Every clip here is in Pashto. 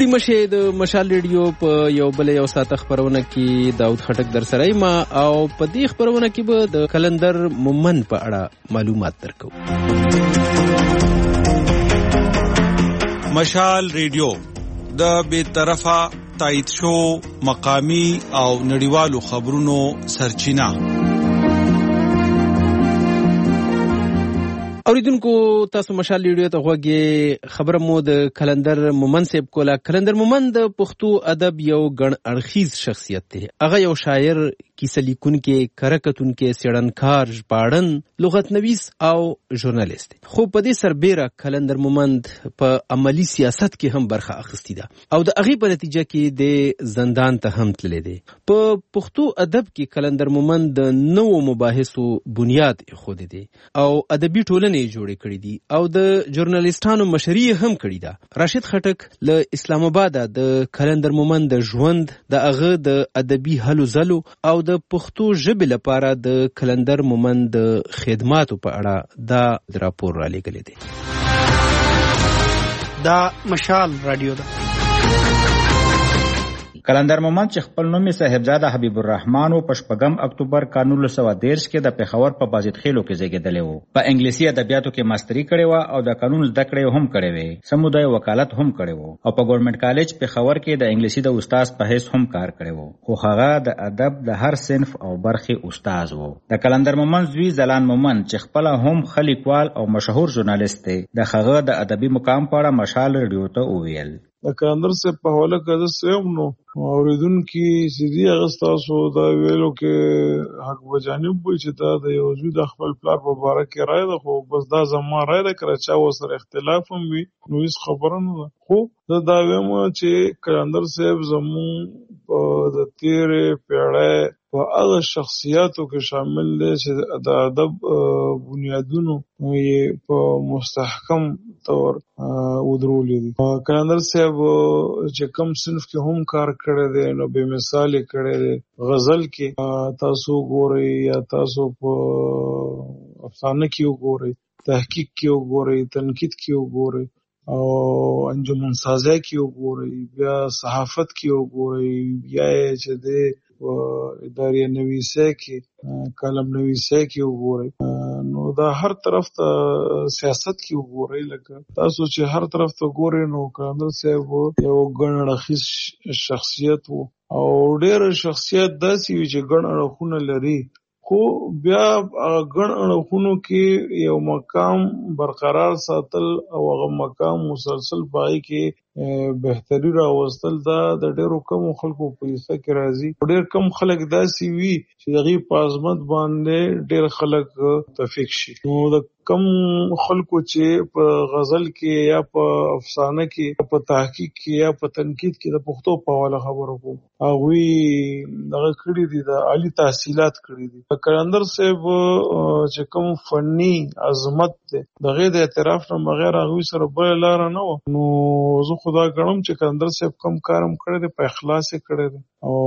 ستړي مشه د مشال ریډیو په یو بل یو ساعت خبرونه کې داود خټک در سره ما او په دې خبرونه کې به د کلندر مومند په اړه معلومات درکو. مشال ریډیو د بے طرفه تایید شو مقامی او نړیوالو خبرونو سرچینه. اوریدونکو تاسو مشال ریډیو ته غوږی خبره مو د کلندر مومند صاحب کوله. کلندر مومند د پښتو ادب یو ګڼ اړخیز شخصیت دی. هغه یو شاعر، کیسه لیکونکی، کرکټونکی، څېړنکار، ژباړن، لغت نویس او ژورنالیست دی. خو په دې سربیره کلندر مومند په عملی سیاست کې هم برخه اخیستې ده او د هغې په نتیجه کې د زندان ته هم تللی دی. په پښتو ادب کې کلندر مومند د نوو مباحثو بنیاد ایښودی دی او ادبي ټولنې جوړې کړې دي او د ژورنالیستانو مشري هم کړې ده. راشد خټک له اسلام آباد د کلندر مومند د ژوند، د هغه د ادبي هلو ځلو او د پښتو ژبې لپاره د کلندر مومند د خدماتو په اړه دا راپور را لېږلی دی. دا مشال رادیو ده. کلندر مومند چې خپل نوم یې صاحبزاده حبیب الرحمن او په 8 اکتوبر 1913 کې د پېښور په بازید خیلو کې زیږېدلی و. په انګلیسي ادبیاتو کې ماستري کړې وه او د قانون زده کړې هم کړې وې. سمودای وکالت هم کړی و او په ګورنمنت کالج پېښور کې د انګلیسي د استاد په حیث هم کار کړی و. خو هغه د ادب د هر صنف او برخې استاد و. د کلندر مومند زوی زلان مومند چې خپل هم ښه لیکوال او مشهور ژورنالیست دی، د هغه د ادبي مقام په اړه مشال ریډیو ته وویل. د کلندر صاحب په حواله کې زه سیم نو اوریدونکي سیدي هغه ستاسو دا ویلو کې حق بجانب وي چې دا د یو زوی د خپل پلار په باره کې رایه ده، خو بس دا زما رایه ده، که چا ورسره اختلاف هم وي نو هېڅ خبره نه ده. خو زه دا وایم چې کلندر صاحب زموږ په د تېرې پیړۍ په هغه شخصیاتو کې شامل دی چې د ادب بنیادونو یې په مستحکم طور ودرولې دي. کلندر صاحب چې کوم صنف کې هم کار کړی دی نو بې مثال یې کړی دی. غزل کې تاسو وګورئ یا تاسو په افسانه کې وګورئ، تحقیق کې وګورئ، تنقید کې وګورئ او انجمن سازی کې وګورئ، بیا صحافت کې وګورئ، بیا یې چې دی ادارې نویسۍ کې کالم نویسۍ کې وګورئ، نو دا هر طرف ته سیاست کې وګورئ. لکه تاسو چې هر طرف ته ګورئ نو کلندر صاحب یو ګڼ اړخیز شخصیت و او ډېر شخصیت داسې وي چې ګڼ اړخونه لري، خو بیا ګڼ اړخونو کې یو مقام برقرار ساتل او هغه مقام مسلسل پای کې بهتري راوستل دا د ډېرو کمو خلکو په حصه کې راځي. ډېر کم خلک داسې وي چې د هغې په عظمت باندې ډېر خلک تفیق شي. نو د کم خلکو چې په غزل کې یا په افسانه کې، په تحقیق کې یا په تنقید کې د پښتو په حواله خبرو کوم، هغوی دغه کړي دي، د عالي تحصیلات کړي دي. کلندر صاحب چې کوم فني عظمت دی د هغې د اعتراف نه بغیر هغوی سره بله لاره نه وه. نو زه خو دا ګڼم چې کلندر صاحب کوم کار هم کړی دی په اخلاص یې کړی دی او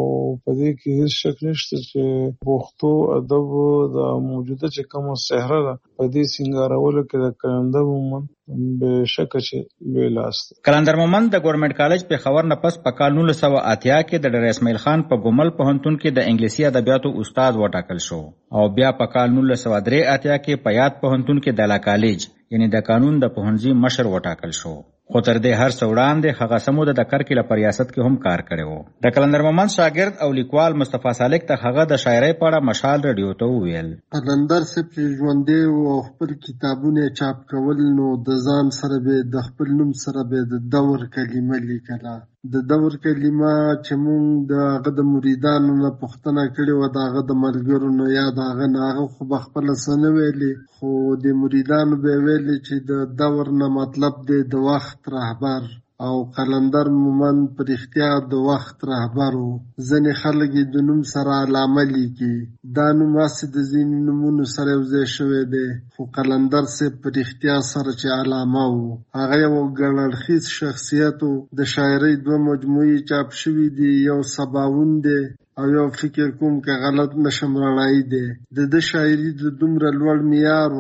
په دې کې هېڅ شک نشته چې پښتو ادب د موجوده چې کومه صحنه ده په دې سینګارولو کې د کلندر مومند بې شکه چې لوی لاس دی. کلندر مومند د ګورنمنت کالج پېښور نه پس په کال 1980 کې د ډاکټر اسماعیل خان په ګومل پوهنتون کې د انګلیسي ادبیاتو استاد وټاکل شو او بیا په کال 1983 کې په یاد پوهنتون کې د لا کالج یعنی د قانون د پوهنځي مشر وټاکل شو. خو تر دې هر څه وړاندې هغه سموده د کرکیله په ریاست کې هم کار کړی و. د کلندر مومند شاګرد او لیکوال مصطفی سالک ته هغه د شاعرۍ په اړه مشال ریډیو ته وویل. کلندر صاحب چې ژوندی و او خپل کتابونه چاپ کول نو د ځان سره به د خپل نوم سره به د دور کلمه لیکله. د دور کلمه چې مونږ د هغه د مریدانو نه پوښتنه کړې وه د هغه د ملګرو نه یا د هغه نه، هغه خو به خپله څه نه ویلې، خو د مریدانو به یې ویلې چې د دور نه مطلب دی د وخت رهبر او کلندر مومند په رښتیا د وخت رهبر و. ځینې خلک یې د نوم سره علامه لیکي، دا نوم هسې د ځینې نومونو سره یو ځای شوی دی، خو کلندر صاحب په رښتیا سره چې علامه و، هغه یو ګڼ اړخیز شخصیت و. د شاعرۍ 2 مجموعې چاپ شوي دي، یو سباوون دی او یو فکر کوم که غلط نشم رڼایي دی. د ده شاعري د دومره لوړ معیار وه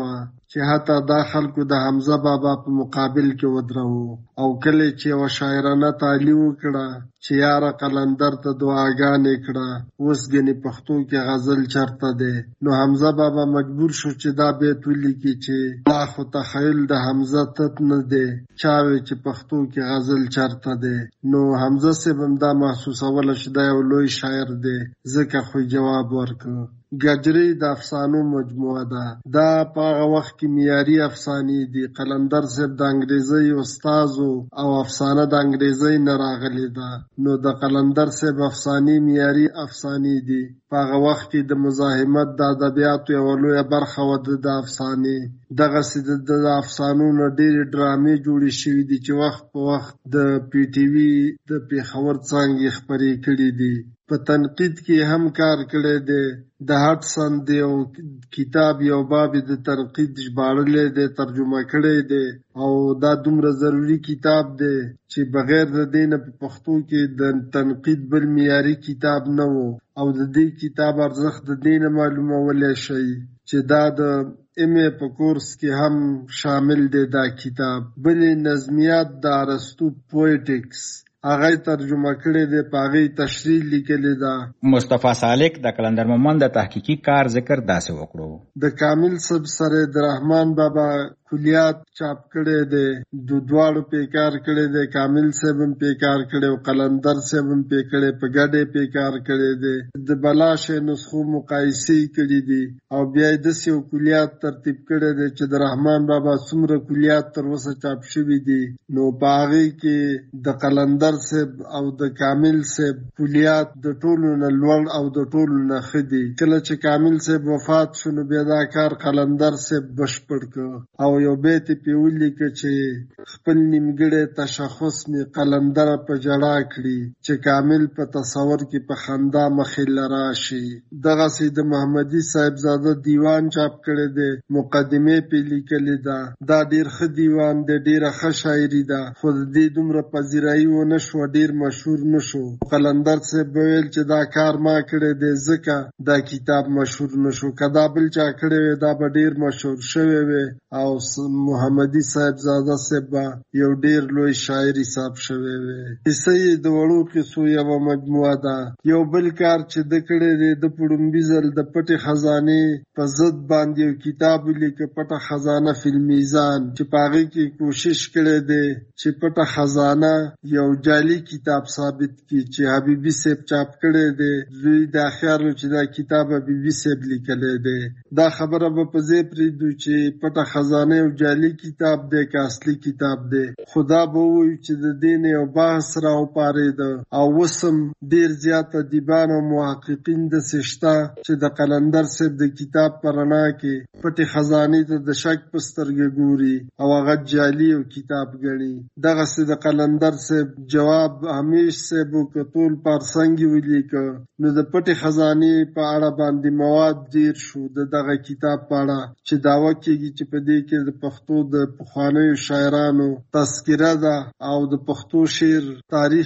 چې حتی دا خلکو د حمزه بابا په مقابل کې ودرو، او کله چې یوه شاعرانه تعلی وکړه چې یاره قلندر ته دعاګانې کړه، اوس ګنې پښتو کې غزل چرته دی، نو حمزه بابا مجبور شو چې دا بیت ولیکي چې دا خو تخیل د حمزه تت نه دی، چا وی چې پښتو کې غزل چرته دی. نو حمزه صاحب هم دا محسوسوله چې دا یو لوی شاعر دی، ځکه خو جواب ورکړ. ګجري د افسانو مجموعه ده، دا په هغه وخت کې معیاري افسانې دي. قلندر صاحب د انګریزي استازو او افسانه د انګریزي نه راغلې ده، نو د قلندر صاحب افسانې معیاري افسانې دي. په هغه وخت کې د مزاحمت د ادبیاتو یوه لویه برخه وه د افسانې. دغسې د افسانو نه ډېرې ډرامې جوړې شوي دي چې وخت په وخت د پی ټي وي د پېښور څانګې خپرې کړي دي. په تنقید کې هم کار کړی دی. د هټسن د یو کتاب یو باب د تنقید ژباړلی دی، ترجمه کړی دی، او دا دومره ضروري کتاب دی چې بغیر د دې نه په پښتو کې د تنقید بل معیاري کتاب نه و. او د دې کتاب ارزښت د دې نه معلومولی شئ چې دا د MA په کورس کې هم شامل دی دا کتاب. بلې نظمیات د ارسطو پویټکس هغه ترجمه کړی دی، په هغې تشریح لیکلې ده. مصطفی سالک د قلندر مومند د تحقیقي کار ذکر داسې وکړو. د کامل صاحب سره د رحمان بابا کلیات چاپ کړی دی، د دواړو پې کار کړی دی. کامل صاحب هم پې کار کړی او قلندر صاحب هم پې کړی، په ګډې پې کار کړی دی. د بلاشې نسخو مقایسې کړي دي، او بیا یې داسې یو کلیات ترتیب کړی دی چې د رحمان بابا څومره کلیات تر اوسه چاپ شوي دي، نو په هغې کې د قلندر صاحب او د کامل صاحب کلیات د ټولو نه لوړ او د ټولو نه ښه دي. کله چې کامل صاحب وفات شو نو بیا دا کار قلندر صاحب بشپړ کړ، او یو بیت پې ولیکه چې خپل نیمګړی تشخص مې قلندر په ژړا کړي، چې کامل په تصور کې په خندا مخې له راشي. دغسې د محمدي صاحبزاده دیوان چاپ کړی دی، مقدمې پې لیکلې ده. دا ډېر ښه دیوان دی، ډېره ښه شاعري ده، خو د دې دومره پذیرایي ونه شوه، ډېر مشهور نه شو. قلندر صاحب ویل چې دا کار ما کړی دی ځکه دا کتاب مشهور نه شو، که دا بل چا کړی وی دا به ډېر مشهور شوی وی، او محمدي صاحبزاده صاحب به یو ډېر لوی شاعر حساب شوی وی. کیسه یې د وړو کیسو یوه مجموعه ده. یو بل کار چې ده کړی دی، د په ړومبي ځل د پټې خزانې په ضد باندې یو کتاب ولیکه، پټه خزانه فی المیزان، چې په هغې کې کوشش کړی دی چې پټه خزانه یو جعلي کتاب ثابت کړي چې حبیبي صاحب چاپ کړی دی. دوی دا خیال و چې دا کتاب حبیبي صاحب لیکلی دی. دا خبره به په ځای پرېږدو چې پټه خزانه یو جعلي کتاب دی که اصلي کتاب دی، خو دا به ووایو چې د دې نه یو بحث راوپارېده. او اوس هم ډېر زیات ادیبان او محققین داسې شته چې د قلندر صاحب د کتاب په رڼا کې پټې خزانې ته د شک په سترګې ګوري او هغه جعلي یو کتاب ګڼي. دغسې د قلندر صاحب جواب همیش صاحب که ټول پارسنګي ولیکه، نو د پټې خزانې په اړه باندې مواد ډېر شو د دغه کتاب په اړه، چې دعوه کېږي چې په دې کې د پښتو د پخوانیو شاعرانو تذکره ده، او د پښتو شعر تاریخ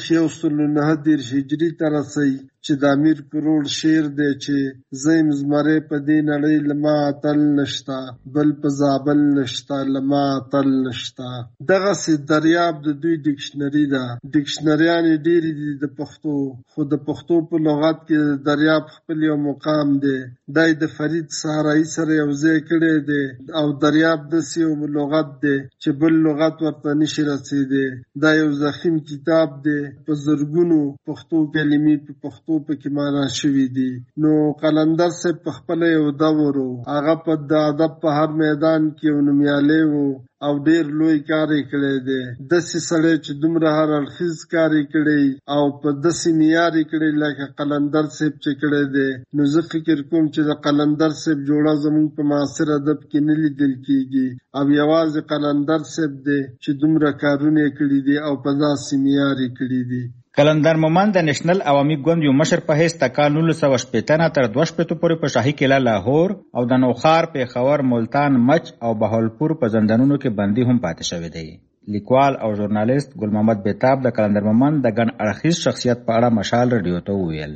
109 هجري ته رسوي، چې د امیر کروړ شعر دی چې زیم زمری په دې نړۍ لما اتل نشتا، بل په زابل نشتا لما اتل نشتا. دغسې دریاب د دوی ډکشنري ده. ډکشنریانې ډېرې دي د پښتو، خو د پښتو په لغت کې د دریاب خپل یو مقام دی. دا د فرید صحرایي سره یو ځای کړی دی، او دریاب داسې یو لغت دی چې بل لغت ورته نشي رسېدی. دا یو ضخیم کتاب دی، په زرګونو پښتو کلمې په پښتو پکې معنا شوي دي. نو قلندر صاحب په خپله یو دور و، هغه په د ادب په هر میدان کې یو نومیالی و، او ډېر لوی کار یې کړی دی. داسې سړی چې دومره هر اړخیز کار یې کړی او په داسې معیار یې کړی لکه قلندر صاحب چې کړی دی، نو زه فکر کوم چې د قلندر صاحب جوړه زموږ په معاصر ادب کې نه لیدل کېږي، او یوازې قلندر صاحب دی چې دومره کارونه یې کړي دي او په داسې معیار یې کړي دي. قلندر مومند د نېشنل عوامي ګوند یو مشر په حیث د کال 1960 تر 2000 پورې په شاهي قلعه لاهور او د نوخار، پیښور، ملتان، مچ او بهاولپور په زندانونو کې بندي هم پاتې شوی دی. لیکوال او ژورنالیست ګل محمد بیتاب د قلندر مومند د ګڼ اړخیز شخصیت په اړه مشال رادیو ته وویل.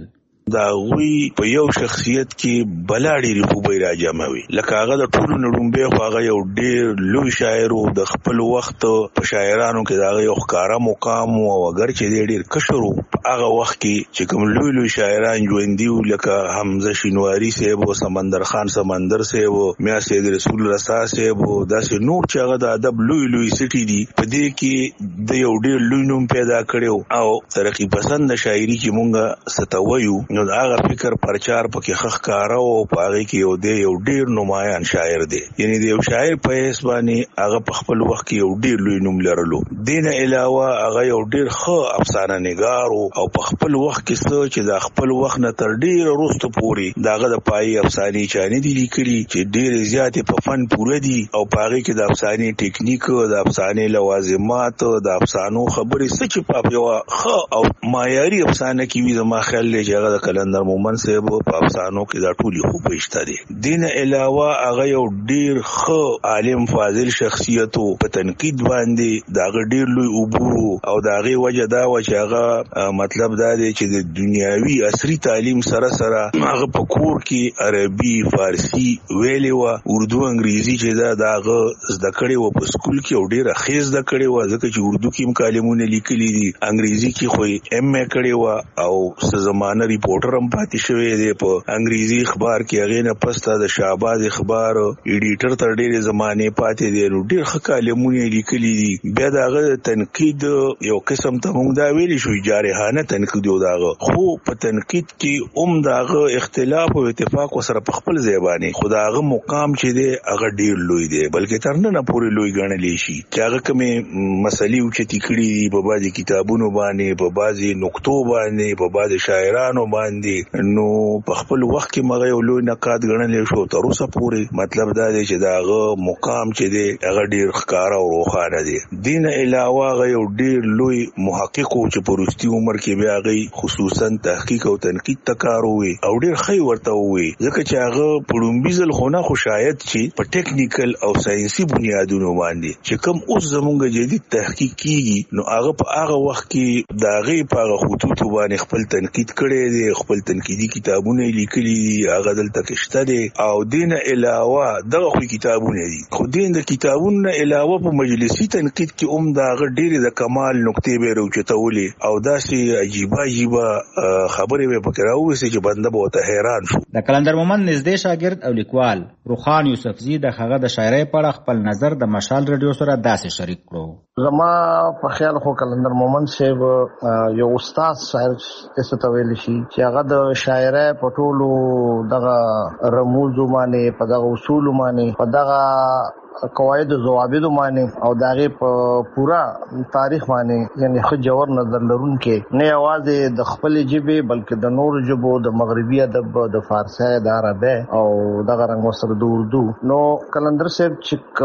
دا غوي په یو شخصیت کې بلاړي رخوبې راجموي. لکه هغه د ټولو نړومبه خو هغه یو ډېر لوی شاعر او د خپل وخت په شاعرانو کې دا یو ښکارا مقام او اگر چې ډېر کشرو هغه وخت کې چې کوم لوی لوی شاعران ژوندي وو لکه حمزه شینواری صاحب او سمندر خان سمندر صاحب او میا سید رسول رسا صاحب او داسې نور چې هغه د ادب لوی لوی سټي دي په دې کې د یو ډېر لوی نوم پیدا کړو او ترقی پسند شاعری چې مونږه ستویو نو هغه فکر پرچار پکې خخ کارو او پاره کې یو ډېر نمایان شاعر دی. یعنی د یو شاعر په اسبانی هغه په خپل وخت کې یو ډېر لوی نوم لرلو. دین علاوه هغه یو ډېر ښه افسانه نگار او په خپل وخت کې څه چې د خپل وخت نه تر ډېر وروسته پورې داغه د پای افسانې چانه دي لیکلي چې ډېر زیاتې په فن پوره دي او پاره کې د افسانې ټیکنیک د افسانې لوازمات د افسانو خبرې سچ په یو ښه او معیاري افسانه کې وي. زما خیال دی چې هغه د کلندر مومن صاحب په افسانو کې دا ټولي خو پېشته دي. دین علاوه هغه یو ډېر ښه عالم فاضل شخصیت په تنقید باندې دا ډېر لوی عبور او دا غي وجه دا و چې هغه مطلب دا دی چې د دنیاوي عصري تعلیم سره سره هغه په کور کې عربي فارسی ویلي و اردو انګریزي چې دا هغه زده کړې و په سکول کې او ډېر ښه زده کړې و ځکه چې اردو کې مکالمونه لیکلي دي انګریزي کې خو ایم ای کړی و او څه زمانه ریپورټر هم پاتې شوی دی په انګریزي اخبار کې. هغه نه پسته د شهباز اخبار ایډیټر تر ډېر زمانه پاتې دی نو ډېر ښه کالمونه لیکلي دي. بیا داغه تنقید یو قسم ته موږ دا ویلی شو جارحانه تنقید یو داغه خو په تنقید کې داغه اختلاف او اتفاق سره په خپل ځای باندې خداغه مقام چې دی هغه ډېر لوی دی بلکې تر نه پورې لوی ګڼل شي چې هغه کومه مسلې او چې تکړی دي په بعضي کتابونو باندې په بعضي نقطو باندې په بعضي شاعرانو باندې نو په خپل وخت کې مغه یو لوی نقاد ګڼل شو تر اوسه پورې. مطلب دا دی چې داغه مقام چې دی هغه ډېر ښکارا او روښانه دی. دین علاوه هغه یو ډېر لوی محقق چې په وروستي عمر کې بیا هغه خصوصا تحقیق او تنقید تکار وي او ډېر ښه ورته وي ځکه چې هغه په لومبي ځل خو نه خو شاید چې په ټیکنیکل او ساينسي بنیادونو باندې چې کوم اوس زمونږ جدید تحقیق کیږي نو هغه په هغه وخت کې داغه په هغه خطوط باندې خپل تنقید کړی دی خپل تنقیدي کتابونه لیکلي دي هغه دلته کشته دي او دین علاوه دغه خو کتابونه دي خو دین د کتابونو علاوه په مجلسي تنقید کې داغه ډېر د کمال نقطې به راوچتولې او داسې عجیبه خبرې به پکې راوځي چې بنده به ته حیران شو. د کلندر مومن نږدې شاګرد او لیکوال روخان یوسفزي د هغه د شاعرۍ په اړه خپل نظر د مشال رادیو سره داسې شریک کړو. زما په خیال خو کلندر مومن صاحب یو استاد شاعر څه ویل شي چې هغه د شاعرۍ په ټولو دغه رموز باندې په دغه اصول باندې په دغه قواعد او ضوابط باندې او دغه په پورا تاریخ باندې یعنی خو جوړ نظر لرونکي نه आवाज د خپل جبه بلکې د نور جبو د مغربي ادب د فارسی د عربی او دغه رنګ سره د اردو نو کلندر صاحب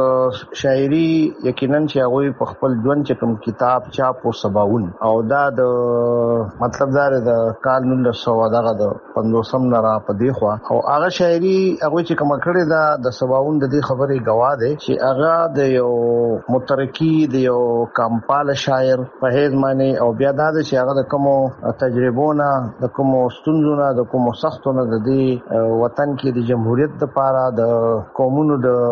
چې شاعري یقینا چې هغه په خپل ژوند چې کوم کتاب چاپ او سباون او دا د مطلب دا د کال 1900 دغه د 15 نه را پدې خو او هغه شاعري هغه چې کوم کړی دا د سباون د دې خبرې گواه دی چې هغه د یو مترکی د یو کمپال شاعر په هیڅ معنی او بیا دا چې هغه د کومو تجربونه د کومو ستونزونه د کومو سختونه د دې وطن کې د جمهوریت لپاره د قومونو د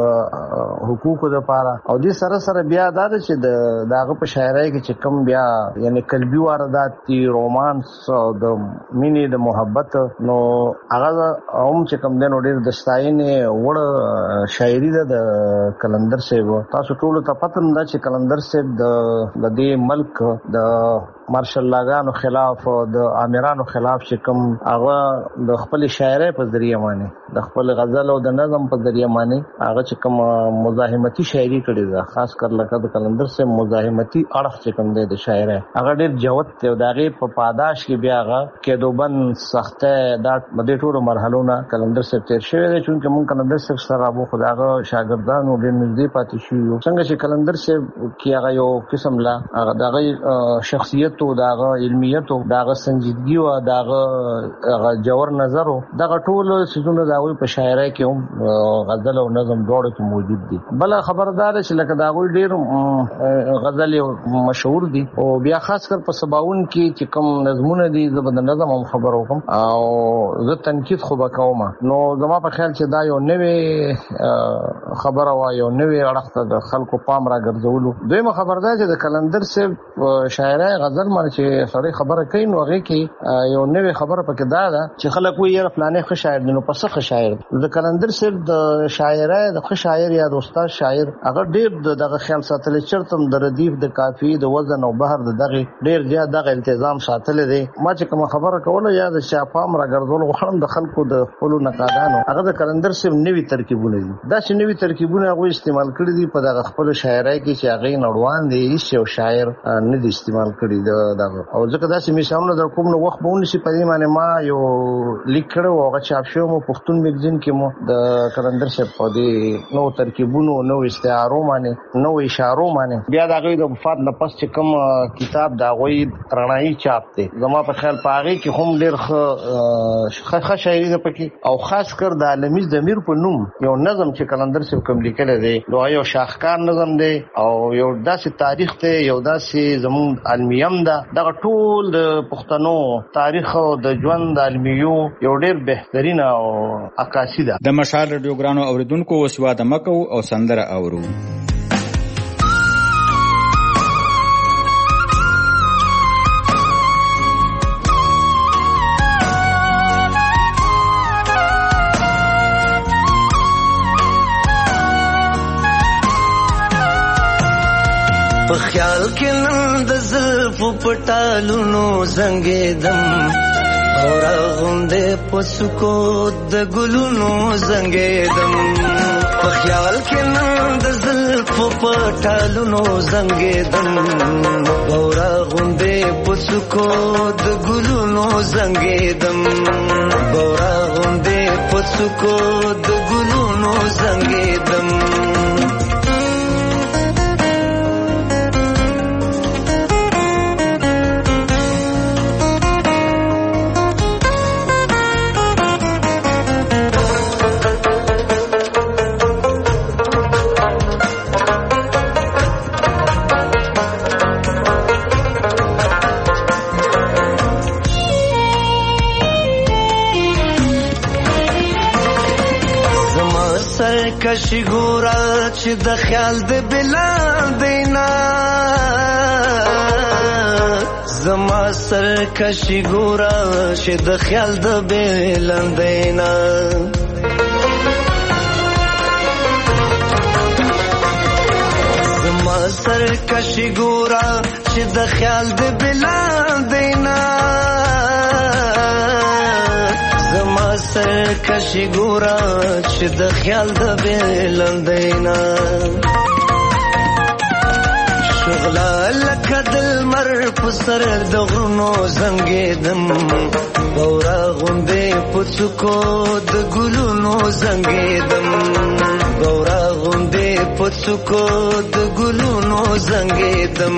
حقوقو لپاره او دې سره سره بیا دا چې دغه په شاعرۍ کې چې کوم بیا یعنی قلبي واردات دي رومانس او د مینې د محبت نو هغه هم چې کوم دنو ډېر د ستاینې وړ شاعري د کلندر صاحب تاسو ټول ته پته نه چې کلندر صاحب د دې ملک د مارشل لاګانو خلاف د امیرانو خلاف چې کوم هغه د خپل شاعرۍ په ذریعہ باندې د خپل غزل او د نظم په ذریعہ باندې هغه چې کوم مزاحمتي شاعري کړې ده خاص کر لکه د کلندر صاحب مزاحمتي اړخ چې کوم دی د شاعرۍ هغه ډېر جوت دی او دغه په پاداش کې بیا هغه کېدوبند سخته دا د ټولو مرحلو نه کلندر صاحب تیر شوی دی چې موږ کلندر صاحب سره ابو خداغه شاګردانو ډېر نږدې پاتې شو څنګه چې کلندر صاحب کې هغه یو قسم لا هغه دغه شخصیت صلاحیت او دغه علمیت او دغه سنجیدګي او دغه جوهر نظر دغه ټول سيزونه داوی په شاعرۍ کې هم غزل او نظم دواړه کې موجود دي. بل خبردار چې لکه داوی ډیر غزل مشهور دي او بیا خاص کر په سباون کې چې کوم نظمونه دي زبد نظم هم خبرو کوم او زه تنقید خو وکوم. نو زما په خیال چې دا یو نوې خبره وا یو نوې اړخته د خلکو پام را ګرځولو. دویمه خبردار چې د کلندر صاحب شاعرۍ غزل باندې چې سړی خبره کوي نو هغه کې یو نوې خبره پکې دا ده چې خلک وایي یاره فلانه ښه شاعر دی نو پس ښه شاعر. د کلندر صاحب د شاعرۍ د ښه شاعر یا د استاد شاعر هغه ډېر دغه خیال ساتل چرته د ردیف د کافی د وزن او بحر د دغه ډېر زیات دغه التزام ساتل دی. ما چې کوم خبره کوله یا د شافام را ګرځول غواړم د خلکو د خپل نقادانو هغه د کلندر صاحب نوې ترکیبونه دي. دا چې نوې ترکیبونه هغه استعمال کړی دي په دغه خپل شاعرۍ کې چې هغه نړوان دي هیڅ یو شاعر نه دی استعمال کړی دغه. او ځکه دا چې مثالونه در کوم نو وخت بهونه شي په دې معنی ما یو لیکړو هغه چاپ شو مو پښتون میگزین کې مو د کلندر صاحب په دې نو ترکیبونو نو استعارو باندې نو اشارو باندې بیا دغه د وفات نه پس چې کوم کتاب دا غوي رڼایي چاپ دی. زما په خیال پاغي کې هم ډېر ښه شاعري ده پکې او خاص کر د عالمي ضمیر په نوم یو نظم چې کلندر صاحب کوم لیکل دی نو یو شاهکار نظم دی او یو داسې تاریخ دی یو داسې زمون علمیم ده دغه ټول د پښتنو تاریخ او د ژوند علمیو یو ډېر بهترین او عکاسي ده. د مشال رادیو ګرانو اوریدونکو وسواده مکو او سندره اورو. په خیال کې نن د زلفو پټالونو زنګېدم او راغونډې په سکوت د ګلونو زنګېدم. په خیال کې نن د زلفو پټالونو زنګېدم او راغونډې په سکوت د ګلونو زنګېدم او راغونډې په سکوت د ګلونو زنګېدم. کشي ګورا چې د خیال د بلال دینا زما سر کشي ګورا چې د خیال د بلال دینا زما سر کشي ګورا چې د خیال د بلال دینا زما سر کشي ګورا چې د خیال د بلندینا شغلا لکه د لمر په سر د غرونو زنګېدم بورا غوندې په څوکو د ګلونو زنګېدم بورا غوندې په څوکو د ګلونو زنګېدم.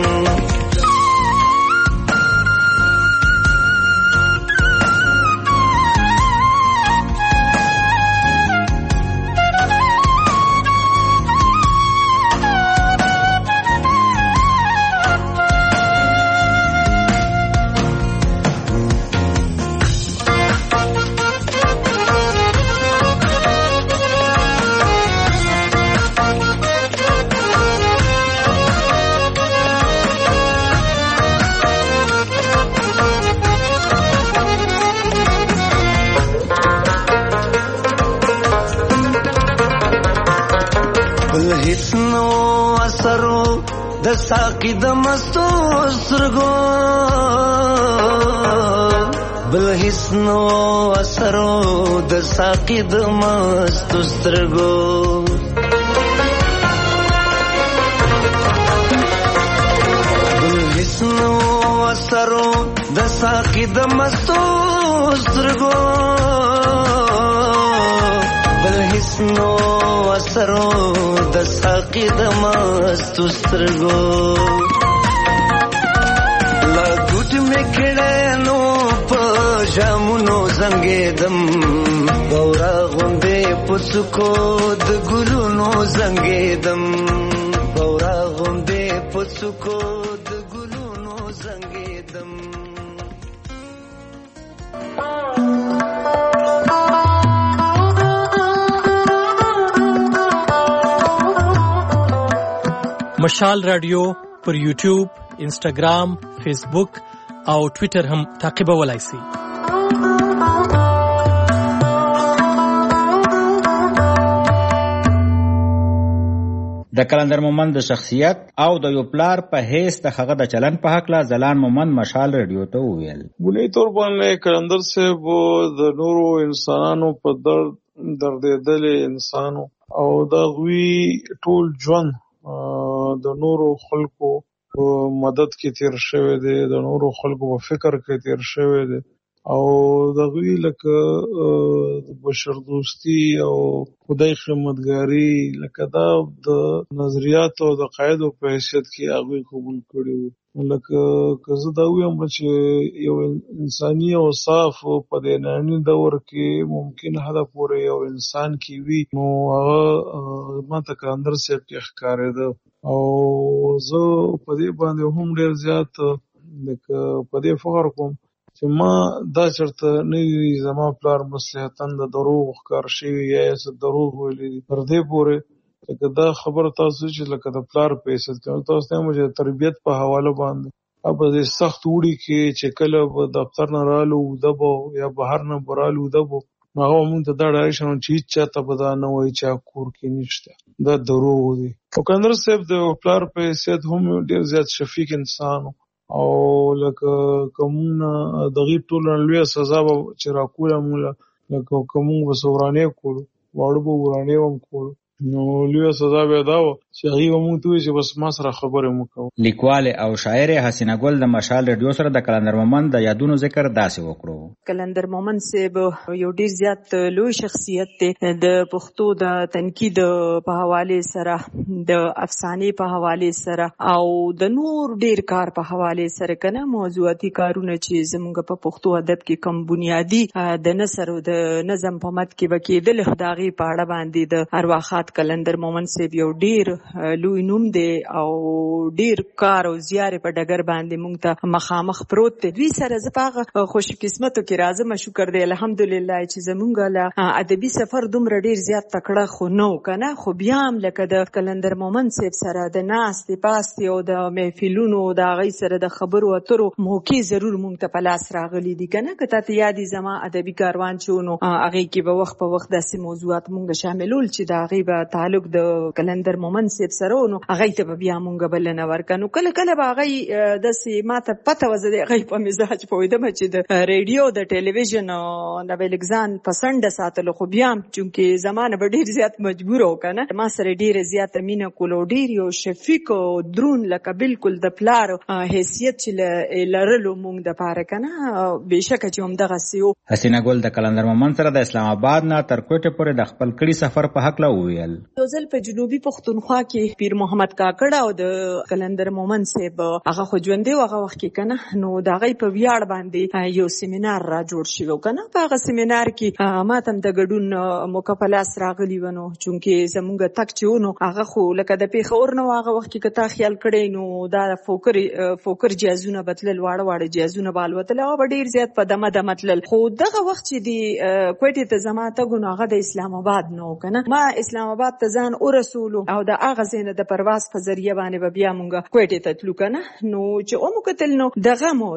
د ساقي د مستو سترګو بل هیڅ نو اثرو د ساقي د مستو سترګو بل هیڅ نو اثرو د ساقي د مستو سترګو بل هیڅ نو اثرو د ساقي د مستو سترګو کړه نو په جامونو زنګېدم بورا غوندې پسکو د ګلونو زنګېدم بورا غوندې پسکو د ګلونو زنګېدم. مشال رادیو پر یوټیوب، انسټاګرام، فیسبوک او ټویټر هم تعقیبولای شئ. د کلندر مومند د شخصیت او د یو پلار په حیث د هغه د چلن په حق لا ځلان مومند مشال رادیو ته وویل. بنیادي طور باندې کلندر صاحب د نورو انسانانو په دردېدلې انسانو او د غوي ټول ژوند د نورو خلکو په مدد کې تیر شوی دی، د نورو خلکو په فکر کې تیر شوی دی او د غوی لکه بشر دوستی او خدای خدمتګاری لکه دا د نظریات او د قاعدو په حیثیت کې هغوی قبول کړي وو. لکه که زه دا ویم چې یو انساني او صاف په دې ننني دور کې ممکن حده پورې یو انسان کې وي نو هغه ماته کلندر صاحب کې ښکارېده او زه په دې باندې هم ډېر زیات لکه په دې فخر کوم چې ما دا چرته نه وي زما پلار مصلحتاً د دروغ ښکار شوي یا یې څه دروغ ویلي دي. تر دې پورې لکه دا خبره تاسو چې لکه د پلار په حیثیت کې تاسو ته وایم چې تربیت په حواله باندې په دې سخت وړي کې چې کله به دفتر نه رالو اوده به یا بهر نه به رالو اوده به نو هغه مونږ ته دا ډارې شو چې هېڅ چاته به دا نه وایي چې کور کې نشته، دا دروغ دي. او کلندر صاحب د پلار په حیثیت هم ډېر زیات شفیق انسان او لکه کومونه دغې ټولو نه لویه سزا به چې راکوله مونږ لکه که مونږ به څه ورانې کړو واړه به ورانې هم کړو نو لویه سزا به دا وه چې هغې به مونږ ته ووایي چې بس ما سره خبرې مه کوه. لیکوالې او شاعرې حسینه ګل د مشال رادیو سره د کلندر مومند د یادونو ذکر داسې وکړو. کلندر مومند صاحب یو ډیر زیات لوی شخصیت دی د پښتو د تنقید په حواله سره، د افسانې په حواله سره او د نور ډیر کار په حواله سره کنه موضوعاتي کارونه چې زموږ په پښتو ادب کې کم بنیادی د نثر او د نظم په مت کې وکیدل خداغي په اړه باندې د ارواخات کلندر مومند صاحب یو ډیر لوی نوم دی او ډیر کار او زیار په ډګر باندې مونږ ته مخامخ پروت دی. دوی سره زه په خوش قسمتو کې راځم، شکر دی الحمدلله چې زمونږ له ادبي سفر دومره ډیر زیات تکړه خو نو کنه خو بیا هم لکه د کلندر مومند صاحب سره د ناستې پاستې او د محفلونو د هغې سره د خبرو اترو موقع ضرور مونږ ته په لاس راغلي دي کنه. که تاته یاد وي زما ادبي کاروان چې نو هغې کې به وخت په وخت داسې موضوعات مونږ شاملول چې د هغې به تعلق د کلندر مومند صاحب سره نو هغې ته به بیا مونږ بلنه ورکړه. نو کله کله به هغې داسې ما ته پته وه زه د هغې په مزاج پوهېدم چې د ریډیو د ټلویزیون نه به لږ ځان پسنډه ساتلو خو بیا هم چونکې زما نه به ډېر زیات مجبوره و که نه ما سره ډېره زیاته مینه کول او ډېر یو شفیق او درون لکه بلکل د پلار حیثیت چې لرلو مونږ دپاره که نه بېشکه چې همدغسې و. حسینه ګل د کلندر مومند سره د اسلام آباد نه تر کوټې پورې د خپل کړي سفر په هکله وویل. یو ځل په جنوبي پښتونخوا کې پیر محمد کاکړ او د کلندر مومند صاحب هغه خو ژوندی و هغه وخت کې که نه نو د هغې په ویاړ باندې یو سیمینار را جوړ شوی و که نه. په هغه سیمینار کې ما ته هم د ګډون موقع په لاس راغلي وه نو چونکې زمونږ تګ چې و نو هغه خو لکه د پېښور نه و هغه وخت کې که تا خیال کړی نو دا فوکر جهازونه به تلل واړه واړه جهازونه به الوتل هغه به ډېر زیات په دمه دمه تلل. خو دغه وخت چې د کوټې ته زما تګ و نو هغه د اسلام آباد نه و که نه. ما اسلام آباد ته ځان ورسولو او د هغه ځای نه د پرواز په ذریعه باندې به بیا مونږ کوټې ته تلو که نه. نو چې ومو کتل نو دغه مو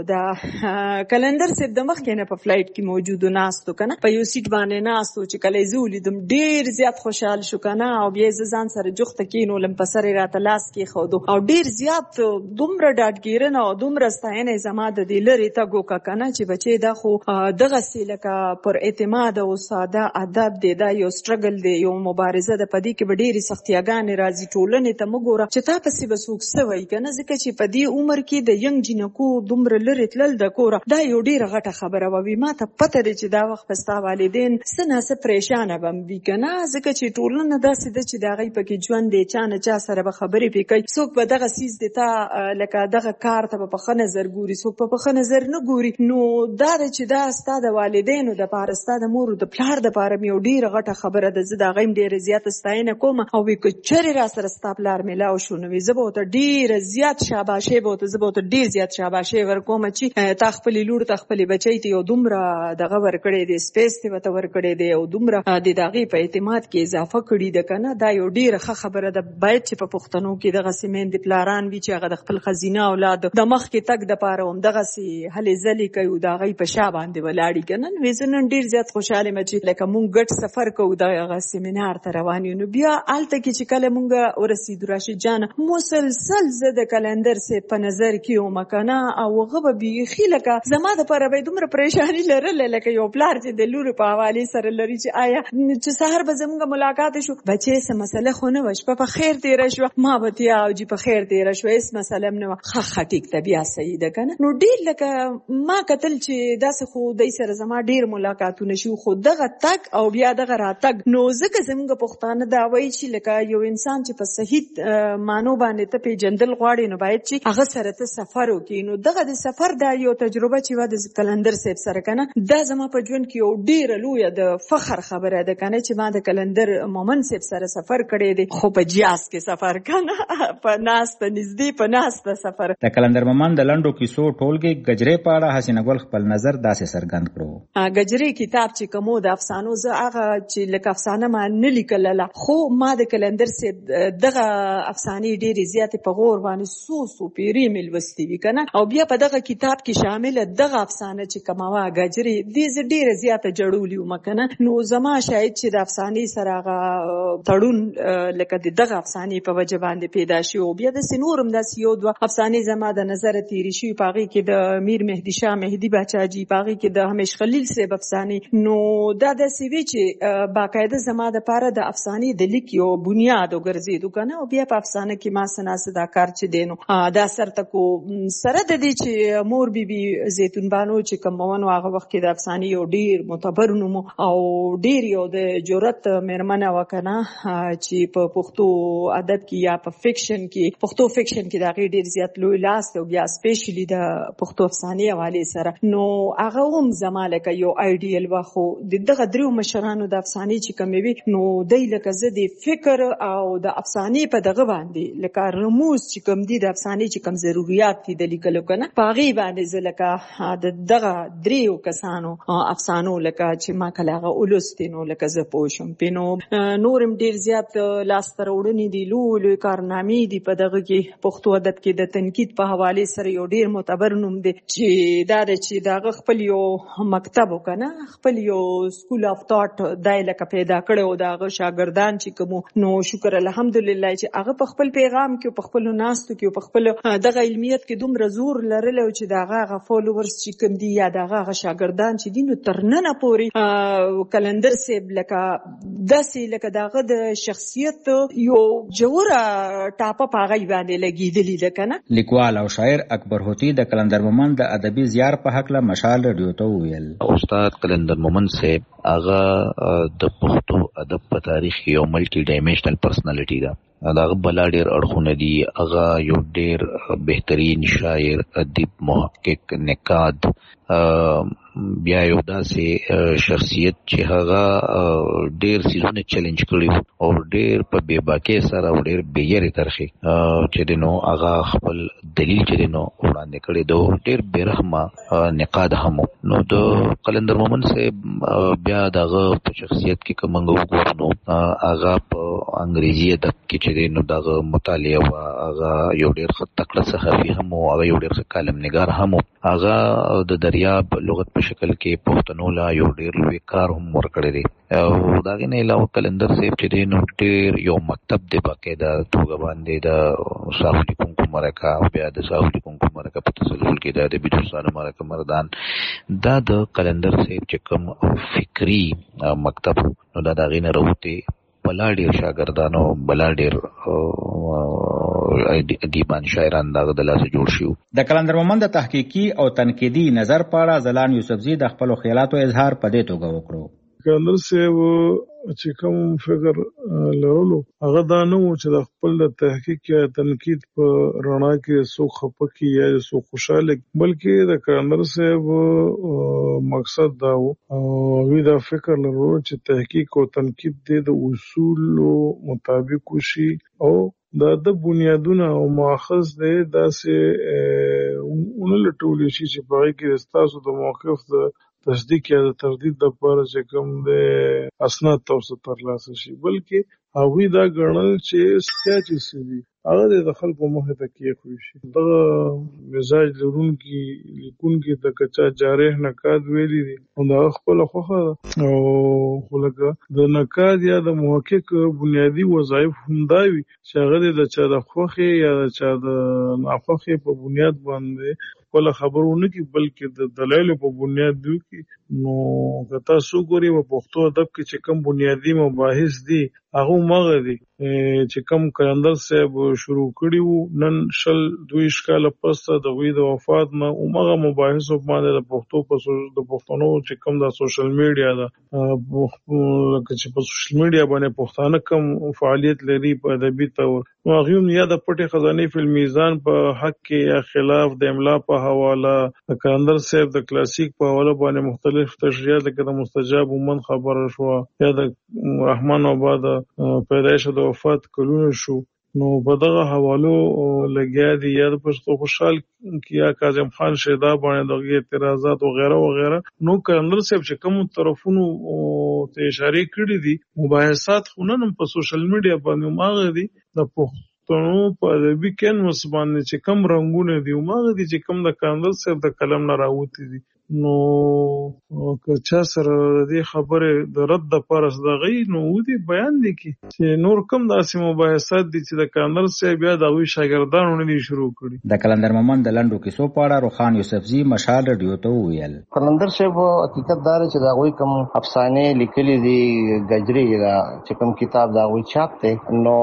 د کلندر صاحب د مخکې نه په فلایټ کې موجود و ناستو که نه په یو سیټ باندې ناستو چې کله یې زه ولیدم ډېر زیات خوشحال شو که نه او بیا یې زه ځان سره جوخته کېنولم په سر یې راته لاس کېښودو او ډېر زیات دومره ډاډګیرنه او دومره ستاینه یې زما د دې لرې تګ وکړه که نه چې بچې دا خو دغسې لکه پر اعتماد او ساده ادب دی دا یو سټرګل دی یو مبارزه د پدې کې ډېری سختیاګانې راځي ټولنې ته مګوره چې تا پسې به څوک څه وایي کنه ځکه چې په دې عمر کې د ینګ جنکو دومره لرې تلل د کوره دا یو ډېره غټه خبره وي. ما ته پته دی چې دا وخت ستا والدین څه نه څه پریشانه به وي کنه ځکه چې ټولنه داسې ده چې د هغوی پکې ژوند دی چا نه چا سره به خبرې پې کوي. څوک به دغه څیز دی تا لکه دغه کار ته به په ښه نظر ګوري څوک په ښه نظر نه ګوري. نو دا ده چې دا ستا د والدینو دپاره ستا د مور او د پلار دپاره مې یو ډېره غټه خبره ده. زه د هغوی هم ډېره زیاته ستاینه کوم او وی که چېرې را سره ستا پلار میلاو شو نو زه به ورته ډېره زیات شاباشۍ به ورته زه به ورته ډېر زیات شاباشۍ ورکوم چې تا خپلې لور ته خپلې بچی ته یو دومره دغه ورکړی دی سپیس ته ورته ورکړی دی او دومره د هغې په اعتماد کې اضافه کړي ده که نه دا یو ډېره ښه خبره ده. باید چې په پښتنو کې دغسې میندې پلاران وي چې هغه د خپل ښځینه اولاد د مخکې تګ دپاره هم دغسې هلې ځلې کوي او د هغوی په شا باندې ولاړي که نه. نو زه نن ډېر زیات خوشحاله یم چې لکه مونږ ګډ سفر کوو دغه سیمینار ته روان یو. نو بیا هلته کې چې کله مونږ ورسېدو راشد جانه مسلسل زه د کلندر صاحب په نظر کې وم که نه او هغه به بیخي لکه زما دپاره به یې دومره پریشاني لرله لکه یو پلار چې د لورو په حوالې سره لري چې آیا چې سهار به زمونږ ملاقات شو بچې څه مسله خو نه وه شپه په خیر تېره شوه ما به تیا او جي په خیر تېره شوه هېڅ مسله هم نه وه ښه ټیک ته بیا صحیح ده که نه. نو ډېر لکه ما کتل چې داسې خو دی سره زما ډېر ملاقاتونه شو خو دغه تګ او بیا دغه راتګ نو ځکه زمونږ پښتانه دا وایي چې لکه یو انسان چې په صحیح معنو باندې ته پېژندل غواړي نو باید چې هغه سره ته سفر وکړي. نو دغه د سفر دا یو تجربه چې وه د کلندر صاحب سره که نه دا زما په ژوند کې یو ډېره لویه د فخر خبره ده که نه چې ما د کلندر مومن صاحب سره سفر کړی دی خو په جیاز کې سفر که نه په ناسته نږدې په ناسته سفر. د کلندر مومن د لنډو کیسو ټولګې گجرې په اړه حسینه ګل خپل نظر داسې څرګند کړو. گجرې کتاب چې کومو د افسانو زه هغه چې لکه افسانه ما نه لیکله خو ما د کلندر صاحب دغه افسانې ډېرې زیاتې په غور باندې څو پیرې مې لوستې وي که نه او بیا په دغه کتاب کې شامله دغه افسانه چې کومه وه گجرې دې زه ډېره زیاته جړولې وم که نه. نو زما شاید چې د افسانې سره هغه تړون لکه د دغه افسانې په وجه باندې پیدا شي او بیا داسې نور هم داسې یو دوه افسانې زما د نظره تېرې شوي په هغې کې د میر مهدي شاه مهدي باچاجي په هغې کې د همیش خلیل صاحب افسانې. نو دا داسې وي چې باقاعده زما دپاره د افسانې د لیک یو بنیاد وګرځېدو که نه او بیا په افسانه کې ما څه ناڅه دا کار چې دی نو دا سرته کو سره د دې چې مور بیبي زیتون بانو چې کوم ومن هغه وخت کې د افسانې یو ډېر معتبر نوم او ډېر یو د جرأت مېرمنه وه که نه چې په پښتو ادب کې یا په فکشن کې پښتو فکشن کې د هغې ډېر زیات لوی لاس دی او بیا سپیشلي د پښتو افسانې حوالې سره نو هغه هم زما لکه یو آیډیل وه. خو د دغه دریو مشرانو د افسانې چې کومې وي نو دی لکه زه د فکر او د افسانې په دغه باندې لکه رموز چې کوم دي د افسانې چې کوم ضروریات دي د لیکلو که نه په هغې باندې زه لکه د دغه دریو کسانو افسانو لکه چې ما کله هغه ولوستې نو لکه زه پوه شم پې نو نور هم ډېر زیات لاسته راوړنې دي لوی کارنامې دي په دغه کې پښتو ادب کې د تنقید په حوالې سره یو ډېر معتبر نوم دی چې دا دی چې د هغه خپل یو مکتب و که نه خپل یو سکول آف تاټ دا یې لکه پیدا کړی و د هغه شاګردان چې کومو نو شکر الحمدلله چې هغه په خپل پیغام کې په خپلو ناستو کې په خپل دغه علمیت کې دومره زور لرلی چې د هغه فالوورز چې کوم دي یا د هغه شاګردان چې دي نو تر ننه پورې کلندر صاحب لکه داسې لکه د هغه د شخصیت یو جوړه ټاپه په هغې باندې لګېدلې ده که نه. لیکوال او شاعر اکبر هوتي د کلندر مومن د ادبي زیار په هکله مشال رادیو ته وویل. استاد کلندر مومن صاحب هغه د پښتو ادب په تاریخ کې یو ملټي ډایمنشنل پرسنالټي ده. هغه بلا ډېر اړخونه دي. هغه یو ډېر بهترین شاعر ادیب محقق نقاد بیا یو داسې شخصیت چې هغه ډېر څیزونه چیلنج کړي او ډېر په بې باکۍ سره او ډېر بې یرې طرحې چې دی نو هغه خپل دلیل چې دی نو وړاندې کړی دی ډېر بې رحمه نقاد هم و. نو د کلندر مومن صاحب بیا د هغه په شخصیت کې که موږ وګورو نو هغه په انګریزي ادب کې چې دی نو د هغه مطالعه وه. هغه یو ډېر ښه تکړه صحافي هم و. هغه یو ډېر ښه کالم نګار هم و. هغه د دریاب لغت په شکل کې پښتنو لا یو ډېر لوی کار هم ورکړی دی. او د هغې نه علاوه کلندر صاحب چې دی نو ډېر یو مکتب دی باقاعده توګه باندې د صحافو لیکونکو مرکه او بیا د صحافو لیکونکو مرکه په تسلسل کې د ادبي دوستانو مرکه مردان دا د کلندر صاحب چې کوم فکري مکتب نو دا د هغې نه راوتې بلا ډیر شاګردانو بلا ډیر ادیبان شاعران دغه د لاسه جوړ شو. د کلندر مومند د تحقیقي او تنقیدي نظر په اړه ځلان یوسفزي د خپل خیالاتو اظهار په دې توګه وکړو. کلندر صاحب چې کوم فکر لرلو هغه دا نه و چې د خپل تحقیق یا تنقید په رڼا کې څوک خفه کی یا څوک خوشاله، بلکې د کلندر صاحب مقصد دا و او دا فکر لرلو چې تحقیق او تنقید د اصول مطابق وشي او دا د بنیادونه او ماخذ دی داسې ونلټول شي چې په هغې کې ستاسو د موقف د تصدیق یا د تردید لپاره چې کوم د اسناد تاسو ترلاسه شي، بلکې هغوی دا ګڼل چې سیا چې څه دي هغه د خلکو مخې ته کېښودل شي. دغه مزاج لرونکي لیکونکي د کچا جارح نقاد ویلي دي نو د هغه خپله خوښه ده او خو لکه د نقاد یا د محقق بنیادي وظایف همدا وي چې هغه د چا د خوښې یا د چا د ناخوښې په بنیاد باندې خپله خبرونه کړي، بلکې د دلایلو په بنیاد دی وکړي. نو که تاسو ګورئ په پښتو ادب کې چې کوم بنیادي مباحث دي هغه هماغه دي چې کوم کلندر صاحب شروع کړي وو نن 22 کاله پس د هغوی د وفات نه هماغه مباحثو باندې د پښتنو چې کوم د سوشل میډیا ده لکه چې په سوشل میډیا باندې پښتانه کوم فعالیت لري په ادبي طور نو هغوی هم یا د پټې خزانې فی المیزان په حق کې یا خلاف د املا په حواله د کلندر صاحب د کلاسیک په حواله باندې مختلف تشریحات لکه د مستجاب مومند خبره شوه یا د رحمان بابا د پیدایش د وفات کلونه شو نو په دغه حوالو لګیا دي یا د پښتو خوشحال کیا کاظم خان شیدا باندې دغه اعتراضات وغیرہ وغیرہ. نو کلندر صاحب چې کوم طرفونو ته اشاره کړې دي مباحثات خو نن په سوشل میډیا باندې ماغه دي د پښتنو په ادبي کینوس باندې چې کم رنگونه دي ماغه دي چې کم د کلندر صاحب د قلم نه راوتی دي. نو که چا سره دې خبره د رد د پارس دغې نو ودی بیان دي چې نور کم داسې مباحثات دي چې د کلندر صاحب یا د هغوی شاګردانو نه دي شروع کړي. د کلندر مومند د لنډو کیسو په اړه روخان یوسفزي مشال رادیو ته وویل کلندر صاحب حقیقت دا چې د هغوی کوم افسانې لیکلي دي ګجري چې کوم کتاب د هغوی چاپ دی نو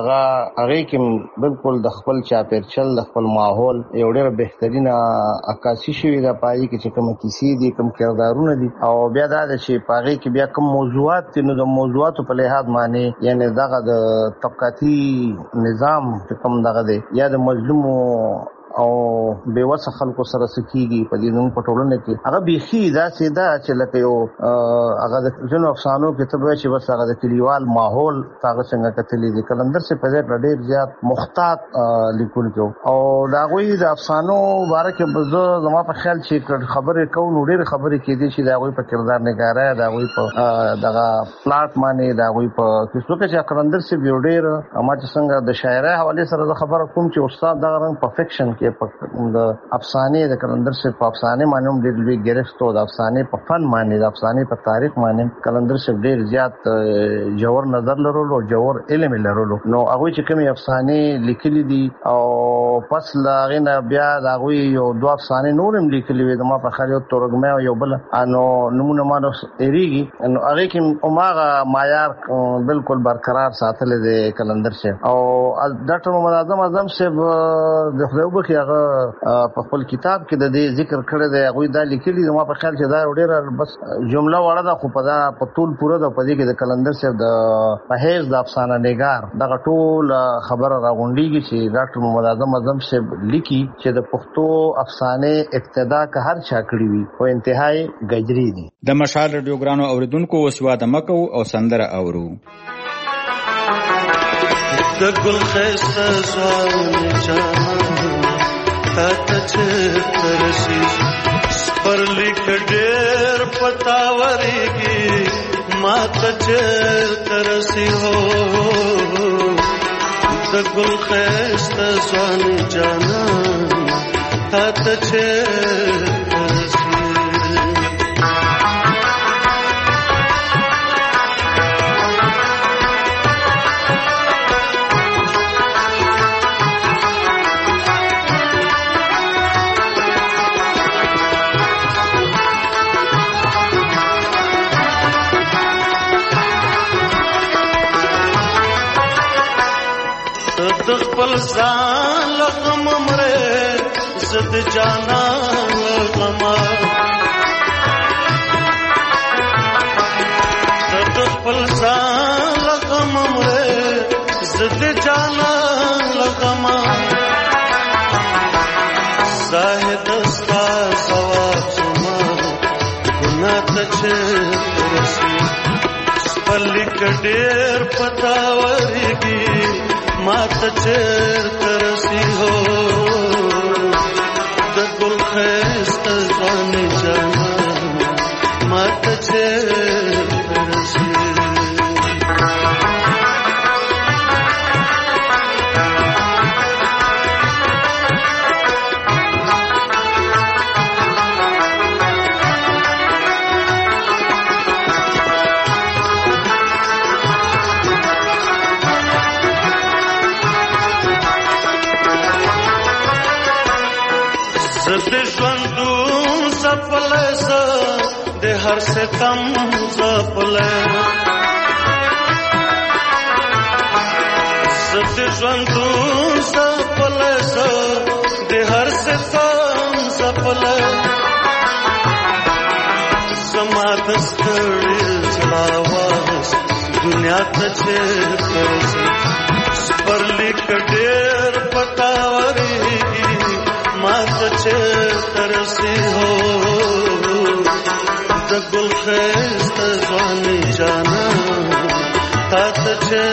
هغې کې بالکل د خپل چاپېرچل د خپل ماحول یو ډېره بهترینه عکاسي شوې ده په هغې کې چې کوم کیسې دي کوم کردارونه دي او بیا دا ده چې په هغې کې بیا کوم موضوعات دي نو د موضوعاتو په لحاظ باندې یعنې دغه د طبقاتي نظام چې کوم دغه دی یا د مظلومو او بیوسه خلکو سره سکیږي په دې نوم په ټولنه کې هغه بیخي داسې ده چې لکه یو هغه د ځینو افسانو کې ته وایي چې بس هغه د کلیوال ماحول هغه څنګه کتلی دي. کلندر صاحب په ځای ډېر زیات محتاط لیکونکی او د هغوی د افسانو باره کې زه زما په خیال چې خبرې کوو نو ډېرې خبرې کېدی شي د هغوی په کردار نګاره د هغوی په دغه پلاټ باندې د هغوی په کیسو کې چې کلندر صاحب یو ډېر ما چې څنګه د شاعرۍ حوالې سره زه خبره کوم چې استاد دغه رنګ په فکشن کې د افسانې د کلندر صاحب په افسانې باندې هم ډېر لوی ګرفت و د افسانې په فن باندې د افسانې په تاریخ باندې کلندر صاحب ډېر زیات جوور نظر لرلو او جوور علم لرلو. نو هغوی چې کومې افسانې لیکلي دي او پس له هغې نه بیا د هغوی یو دوه افسانې نور هم لیکلي وي زما په خیال یو تورږمی او یو بله نو نومونه ما نه هېرېږي نو هغې کې هماغه معیار بالکل برقرار ساتلی دی کلندر صاحب. او ډاکټر محمد اعظم صاحب د خدای وبخښي هغه په خپل کتاب کې د دې ذکر کړی دی هغوی دا لیکلي زما په خیال چې دا یو ډېره بس جمله وړه ده خو په دا په طول پوره ده په دې کې د کلندر صاحب د په حیث د افسانه نګار دغه ټول خبره راغونډېږي چې ډاکټر محمد اعظم صاحب لیکي چې د پښتو افسانې ابتدا که هر چا کړي وي خو انتهای ګجري دي. د مشال رادیوګرانو اوریدونکو اوس واده مه کوو او سندره اورو. د ګل ښایسته ځوان جانان تا ته چېرته رسي سپرلیک ډېر پتا ورېږي ما ته چېرته رسي هو د ګل ښایسته ځوان جانان تا ته چېرته رسي زد خپل ځان لغم مره زد جانا غما زد خپل ځان لغم مره زد جانا لغما زاهد استا ثواب سما ګنا ته رسی پلیک ډیر پتاورږي مات چیر ترسی ہو د ګل خست ځوان جانا مات چیر ترسی हर से कम सपले सत्य जंतु सपले दे हर से कम सपले समाधस्तरी आवाज दुनिया तछे करसे परली कडेर पतावरी मात छे तरसी हो गुल खस्त ځواني جانا تات چه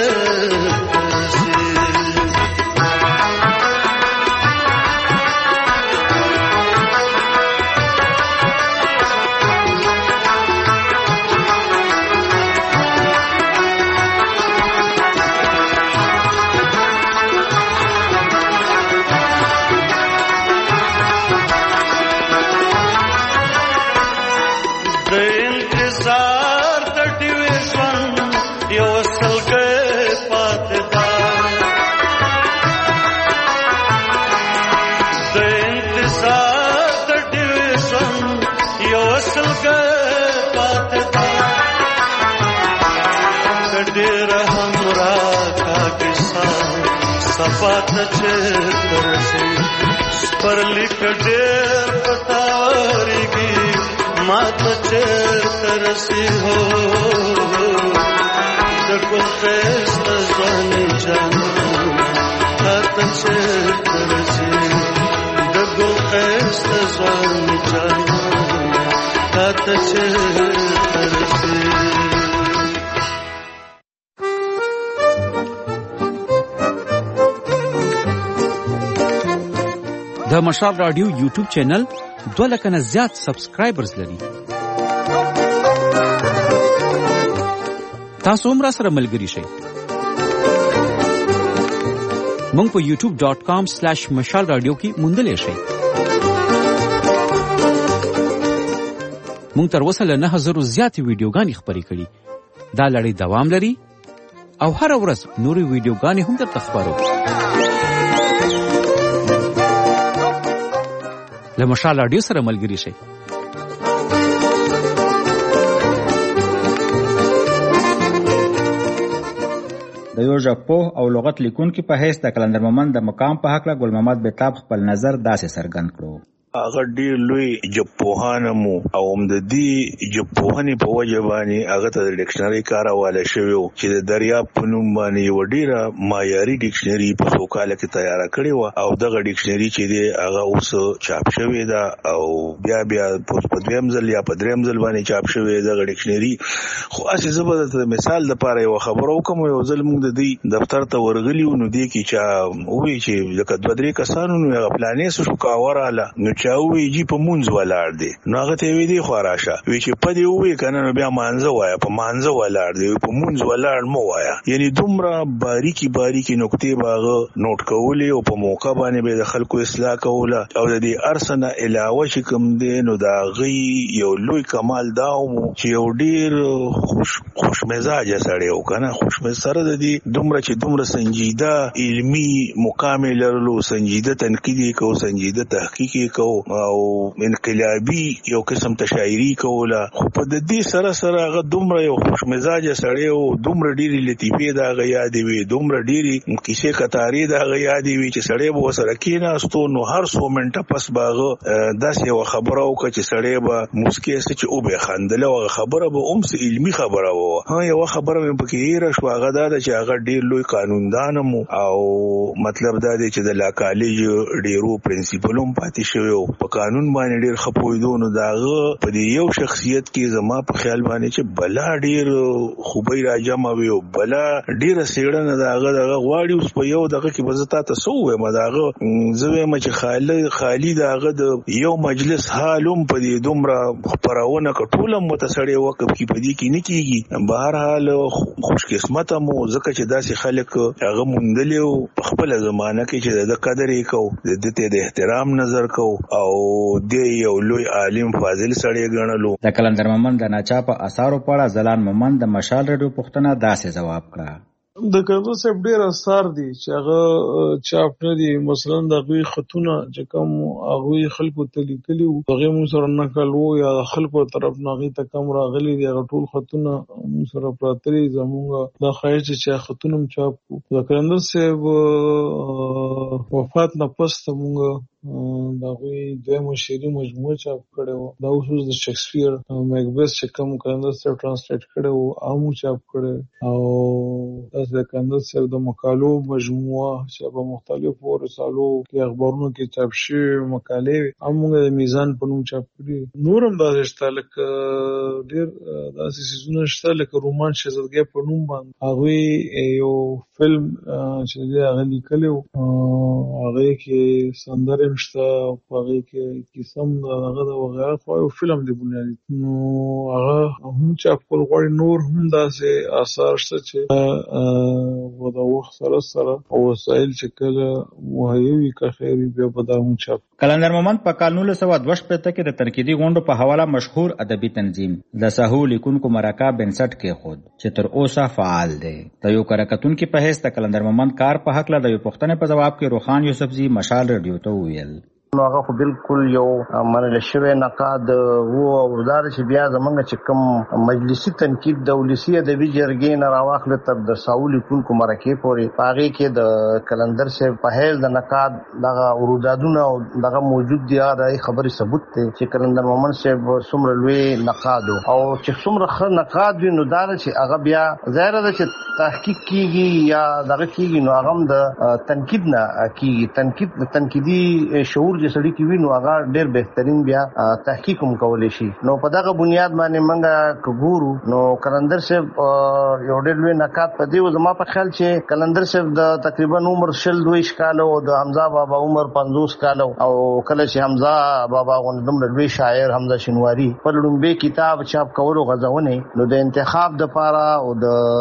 सफात तरसी पर लिख डेर पतावरीगी मात चेर तरसी हो दगुल खस्त ځواني جانا تات चेर तरसी दगुल खस्त ځواني جانا تات चेर तरसी د مشال رادیو یوټیوب چینل 2 لک نه زیات سبسکرایبرز لري. تاسو هم را سره ملګري شئ. مونږ په youtube.com/مشال رادیو کې موندلې شئ. مونږ تر اوسه له 9000 زیاتې ویډیوګانې خپرې کړي. دا لړۍ دوام لري او هر ورځ نورې ویډیوګانې هم درته خپرو. له مشال رادیو سره ملګري شئ. د یو ژبپوه او لغت لیکونکي په حیث د کلندر مومند د مقام په هکله ګل محمد بیتاب خپل نظر داسې څرګند کړو. هغه ډیر لوی ژبپوهان مو او د دې ژبپوهنې په وجه باندې هغه ته د ډکشنري کارواله شوی چې د دریاب په نوم باندې یو ډیره معیاري ډکشنري په څو کال کې تیار کړی و او دغه ډکشنري چې دی هغه اوس چاپ شوی دا او بیا په دویم ځل یا په دریم ځل باندې چاپ شوی دغه ډکشنري. خو اسې زبرت مثال لپاره یو خبرو کوم یو ځل موږ د دې دفتر ته ورغلیو نو دی کې چا وی چې لکه 2-3 کسانو نو پلانې شو کاوراله نو چاوي جی په مونږ ولاړ دی نو هغه ته وی دی خو راشه وی چې په دی وی کنه نو بیا مانځه وایا په مانځه ولاړ دی په مونږ ولاړ مو وایا یعنی دومره باریکی نقطې باغ نوٹ کولې او په موقع باندې به د خلکو اصلاح کوله او د دې ارسنه علاوه چې کوم دی نو دا غي یو لوی کمال داو چې یو ډیر خوش مزاج سره یو کنه خوش سره د دې دومره سنجیده علمی مقام لرلو سنجیده تنقیدی کو سنجیده تحقیقی کو او انقلابي یو قسم تشاعری کوله، خو په دې سره هغه دومره یو خوش مزاج سړی او دومره ډېری لطیفې د هغه یادې وي، دومره ډېری کیسې کتارې د هغه یادې وي چې سړی به ورسره کېناستو نو هر 100 منټه پس به هغه داسې یوه خبره وکړه چې سړی به موسکې څه چې وبې خندله، او هغه خبره به هم څه علمي خبره وه. یوه خبره مې پکې هېره شوه، هغه دا ده چې هغه ډېر لوی قانوندان هم او مطلب دا دی چې د لا کالج ډېرو پرنسپل هم پاتې شوی و، په قانون باندې ډېر ښه پوهېدو. نو د هغه په دې یو شخصیت کې زما په خیال باندې چې بلا ډېر خوبۍ راجمع وي او بلا ډېره څېړنه د هغه دغه غواړي. اوس په یو دغه کې به زه تا ته څه ووایم، د هغه زه وایم چې خالي د هغه د یو مجلس حال هم په دې دومره خپرونه که ټول هم ورته سړی وقف کړي په دې کې نه کېږي. بهرحال خوش قسمته مو ځکه چې داسې خلک هغه موندلي وو په خپله زمانه کې چې د ده قدر یې کوو، د ده ته د احترام نظر کوو او دی یو لوی عالم فاضل سړی ګڼلو. د قلندر مومند د ناچاپه اثارو په اړه ځلان مومند د مشال راډیو پوښتنه داسې ځواب کړه. د قلندر صاحب ډېر اثار دي چې هغه چاپ نه دي. مثلا د هغوی خطونه چې کوم هغوی خلکو ته لیکلي وو هغې مونږ سره نقل وو یا د خلکو طرف نه هغې ته کم راغلي دي، هغه ټول خطونه مونږ سره پراته دي. زمونږ دا خواهش دی چې خطونه هم چاپ کړو. د قلندر صاحب وفات نه پس ته مونږ د هغوی دویمه شعري مجموعه چاپ کړې وه. دا اوس د شکسپیر میکبث چې کوم قلندر صاحب ټرانسلیټ کړی وو هم مو چاپ کړی، او داسې د قلندر صاحب د مقالو مجموعه چې په مختلفو رسالو کې اخبارونو کې چاپ شوي مقالې هم موږ د میزان په نوم چاپ کړي. نور هم داسې شته لکه ډېر داسې څیزونه شته لکه رومان شهزادګۍ په نوم باندې هغوی یو فلم چې دی هغه لیکلی وو، هغې کې سندرې هم شته، په هغې کې کیسه هم د هغه د وغیره خو یو فلم دی بنیادي، نو هغه هم چاپ کول غواړي. نور هم داسې آثار شته چې د وخت سره او وسایل چې کله مهیا وي که خیر وي بیا به دا هم چاپ. قلندر مومند په کال 1962 کې د تنقیدي غونډو په حواله مشهور ادبي تنظیم د سهو لیکونکو مرکه بنسټ کېښود چې تر اوسه فعال دی. د یو کره کتونکي په حیث د قلندر مومند کار په هکله د یو پوښتنې په ځواب کې روخان یوسفزي مشال راډیو ته وویل. نو هغه خو بالکل یو منل شوی نقاد وو، او دا چې بیا زمونږ چې کوم مجلسي تنقید د ولسي ادبي جرګې نه راواخله تر د سهو لیکونکو مرکې پورې په هغې کې د قلندر صاحب په حیث د نقاد دغه ورودادونه او دغه موجود دي. هغه د خبرې ثبوت دی چې قلندر مومند صاحب څومره لوی نقاد او چې څومره ښه نقاد وي، نو دا چې هغه بیا ظاهره ده چې تحقیق کېږي یا دغه کېږي نو هغه هم د تنقید نه کېږي. تنقیدي شعور چې سړي کې وي نو هغه ډېر بهترین بیا تحقیق هم کولی شي. نو په دغه بنیاد باندې موږ که ګورو نو قلندر صاحب یو ډېر لوی نقاد په دې و. زما په خیال چې قلندر صاحب د تقریبا عمر 22 کاله او د حمزه بابا عمر 50 کاله، او کله چې حمزه بابا غوندې دومره لوی شاعر حمزه شینواري پر لومبۍ کتاب چاپ کولو غځونې نو د انتخاب دپاره او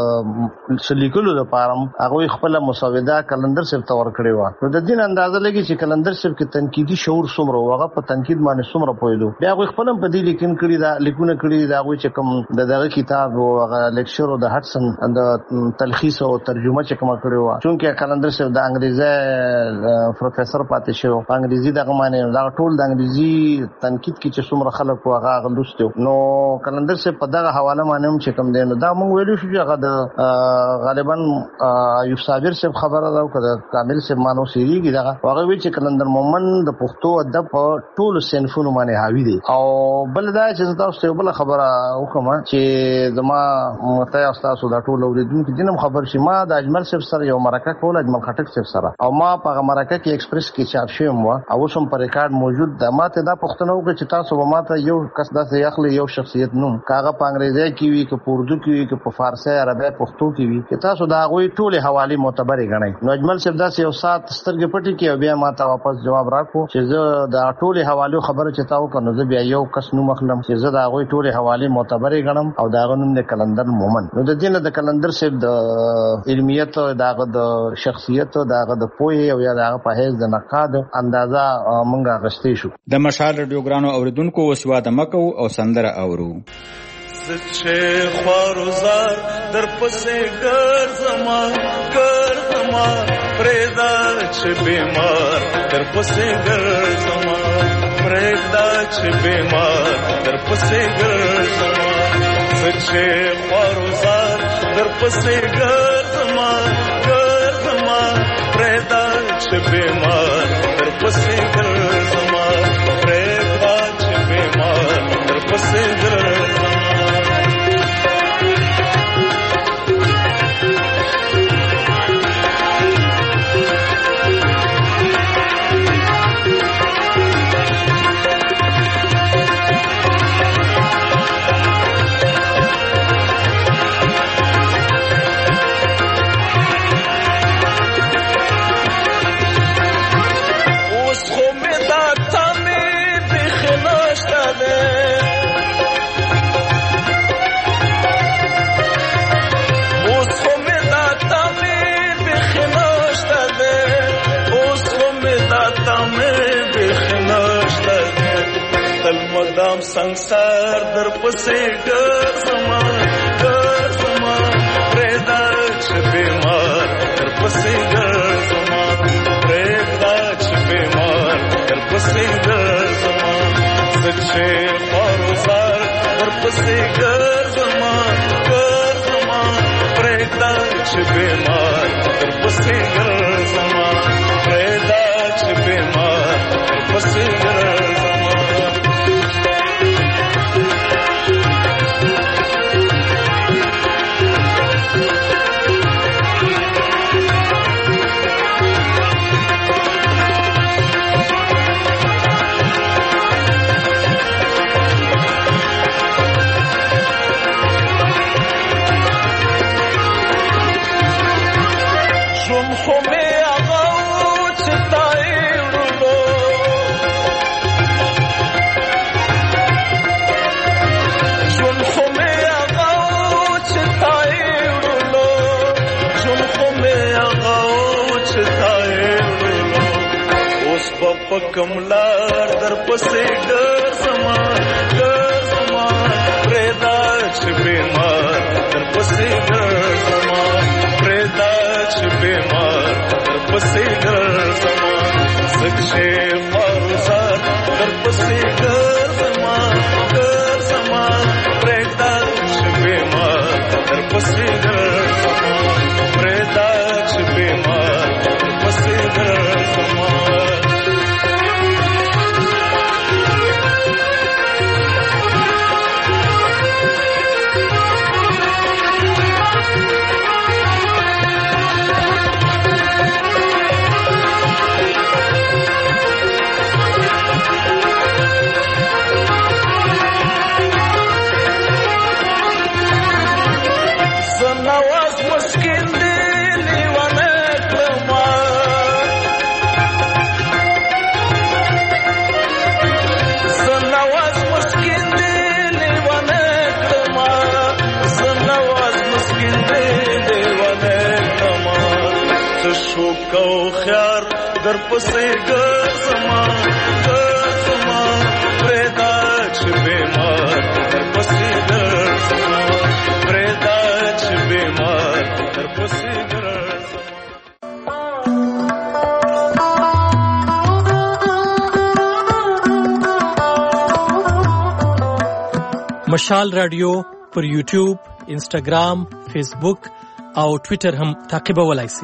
د لیکلو دپاره هغوی خپله مسوده قلندر صاحب ته ورکړې وه. نو د دې اندازه لګي چې قلندر صاحب کې تنقیدي شعور څومره و، هغه په تنقید باندې څومره پوهېدو. بیا هغوی خپل هم په دې لیکونه کړي دي د هغوی چې کوم د دغه کتاب و هغه لیکچر د هډسن د تلخیص او ترجمه چې کومه کړې وه، چونکې قلندر صاحب د انګریزي پروفیسر پاتې شوی په انګریزي دغه معنی دغه ټول د انګریزي تنقید کې چې څومره خلک و هغه لوستي. نو قلندر صاحب په دغه حواله باندې هم چې کوم دی نو دا موږ ویلو شو چې هغه د غالبا ایوب صابر صاحب خبره ده او که د کامل صاحب مانو سیریږي دغه هغه وایي چې قلندر مومند د پښتو ادب په ټولو صنفونو باندې حاوي دی. او بل دا چې زه تاسو ته بله خبره وکړم چې زما ته تاسو دا ټول اورېدونکي دین هم خبر شي، ما د اجمل صاحب سره یو مرکه کوله، اجمل خټک صاحب سره، او ما په هغه مرکه کې ایکسپریس کې چاپ شوی وم او اوس هم په ریکارډ موجود ده. ما ته دا پوښتنه وکړه چې تاسو به ما ته یو کس داسې اخلي یو شخصیت نوم که هغه په انګریزي کې وي که په اردو کې وي که په فارسي عربي پښتو کې وي چې تاسو د هغوی ټولې حوالې معتبرې ګڼئ. نو اجمل صاحب داسې یو ساعت سترګې پټې کړې او بیا ما ته واپس جواب راکړو چې زه د ټولې حوالو خبره چې تا وکړه نو زه بیا یو کس نوم اخلم چې زه د هغوی ټولې حوالې معتبرې ګڼم او د هغه نوم دی قلندر مومند. نو د دې نه د قلندر صاحب د علمیت، د هغه د شخصیت، د هغه د پوهې او یا د هغه په حیث د نقاد اندازه موږ اخیستی شو. د مشال راډیو ګرانو اوریدونکو اوس واده مه کوو او سندره اورو. چې خوارزار در پسې ګرځما پرېږده چې بیمار در پسې ګرځما پرېږده چې بیمار در پسې ګرځما زه چې خوارزار در پسې ګرځما پرېږده چې بیمار در پسې ګرځما پرېږده چې بیمار در پسې ګرځما مدام संसार در پسې ګرځما پرېږده چې بیمار در پسې ګرځما پرېږده چې بیمار در پسې ګرځما زه چې خوارزار در پسې ګرځما پرېږده چې بیمار در پسې ګرځما پرېږده چې بیمار در پسې ګرځما کملار در پسې ګرځما پرېږده چې بیمار در پسې ګرځما پرېږده چې بیمار در پسې ګرځما زه چې خوارزار در پسې ګرځما پرېږده چې بیمار در پسې ګرځما پرېږده چې بیمار در پسې ګرځما کو خيار در پسې ګرځما پرېږده چې بیمار در پسې ګرځما پرېږده چې بیمار در پسې ګرځما مشال رادیو پر یوټیوب، انسټاګرام، فیسبوک او ټویټر هم تعقیبولای شئ.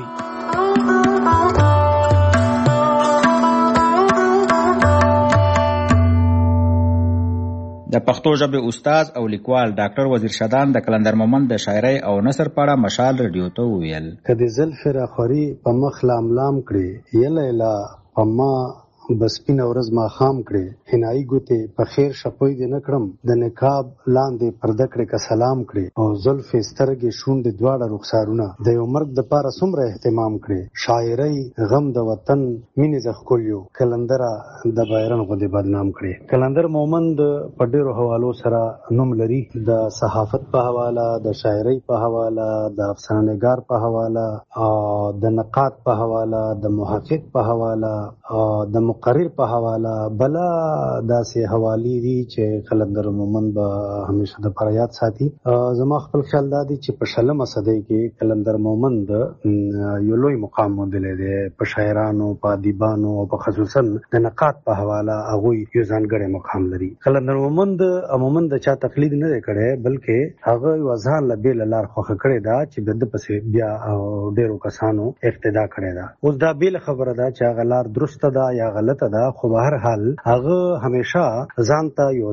د پښتو ژبې استاد او لیکوال ډاکټر وزیر شدان د کلندر مومند د شاعرۍ او نثر په اړه مشال رادیو ته وویل: کدی زلفې راخوري په مخ لاملام کړي، یله یله په ما بسپین ورځ ما خام کړي، حنایي ګوتې په خیر شپوی دې نه کړم، د نقاب لاندې پرده کړې که سلام کړي، او زلفې سترګې شونډې دواړه رخسارونه د یو مرګ دپاره څومره اهتمام کړي. شاعرۍ غم د وطن مینې د ښکلیو کلندره د بایرن غوندې بدنام کړي. کلندر مومند په ډېرو حوالو سره نوم لري، د صحافت په حواله، د شاعرۍ په حواله، د افسانه‌نګار په حواله، د نقاد په حواله، د محقق په حواله، د مقرر په حواله بلا داسې حوالی دي چې قلندر مومند به همیشه د پر یاد ساتي. زما خپل خیال دا دی چې په 20 صدۍ کې قلندر مومند یو لوی مقام موندلی دی په شاعرانو، په ادیبانو او په خصوصا د نقاد په حواله هغوی یو ځانګړی مقام لري. قلندر مومند عموما د چا تقلید نه دی کړی، بلکې هغه یو ځان له بېله لار خوښه کړې ده چې د ده پسې بیا ډېرو کسانو اقتدا کړې ده. اوس دا بېله خبره ده چې هغه لار درسته ده یا غلطه ده، خو به هر حال هغه همیشه ځان ته یو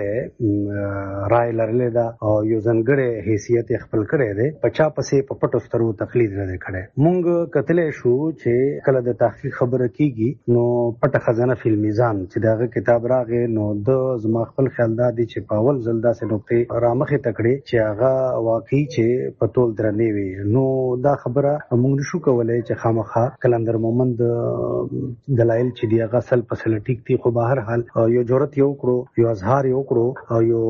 ځانګړی رای لرلی ده او یو ځانګړی حیثیت یې خپل کړی دی. په چا پسې په پټو سترګو تقلید نه دی کړی. مونږ کتلی شو چې کله د تحقیق خبره کېږي نو پټه خزانه فی المیزان چې د هغه کتاب راغی نو د زما خپل خیال دا دی چې په اول ځل داسې نقطې رامخې ته کړې چې هغه واقعي چې په تول درنې وي. نو دا خبره مونږ نشو کولی چې خامخا قلندر مومند دلایل چې دی هغه سل په سل ټیک دي، خو به هر حال یو جرأت یې وکړو، یو اظهار یې وکړو او یو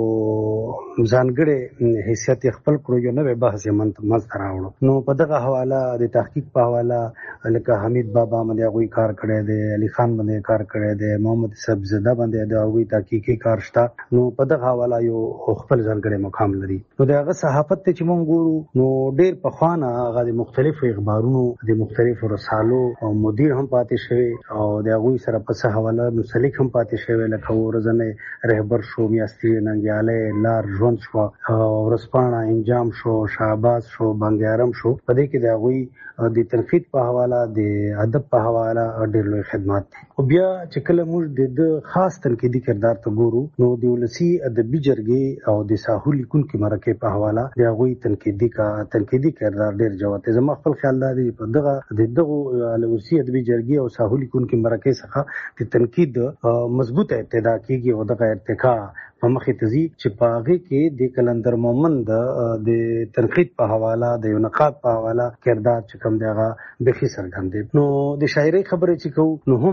ځانګړی حیثیت یې خپل کړو، یو نوی بحث یې منځته راوړو. نو په دغه حواله د تحقیق په حواله لکه حمید بابا باندې هغوی کار کړی دی، علي خان باندې کار کړی دی، محمد صاحبزاده باندې د هغوی تحقیقي کار شته. نو په دغه حواله یو خپل ځانګړی مقام لري. نو د هغه صحافت ته چې مونږ ګورو نو ډېر پخوانه هغه د مختلفو اخبارونو د مختلفو رسالو او مدیر هم پاتې شوی او د هغوی سره په څه حواله مسلک هم پاتې شوی، لکه ورځنی رهبر شو، میاشتي ننګیالی، لار ژوند شو، ورځپاڼه انجام شو، شهباز شو، بانګیارم شو. په دې کې د هغوی د تنقید په حواله، د ادب په حواله ډېر لوی خدمات دي. او بیا چې کله موږ د خاص تنقیدي کردار ته ګورو نو د ولسي ادبي جرګې او د ساحو لیکونکي مرکې په حواله د هغوی تنقیدي کردار ډېر جوت دی. زما خپل خیال دا دی په دغه ولسي ادبي جرګې او ساحو لیکونکي مرکې څخه د تنقید مضبوطه ابتدا کېږي او دغه ارتقا په مخې ته ځي چې په هغې کې د قلندر مومند د تنقید په حواله، د یو نقاد په حواله کردار چې کوم دی هغه بیخي څرګند دی. نو د شاعرۍ خبرې چې کوو نو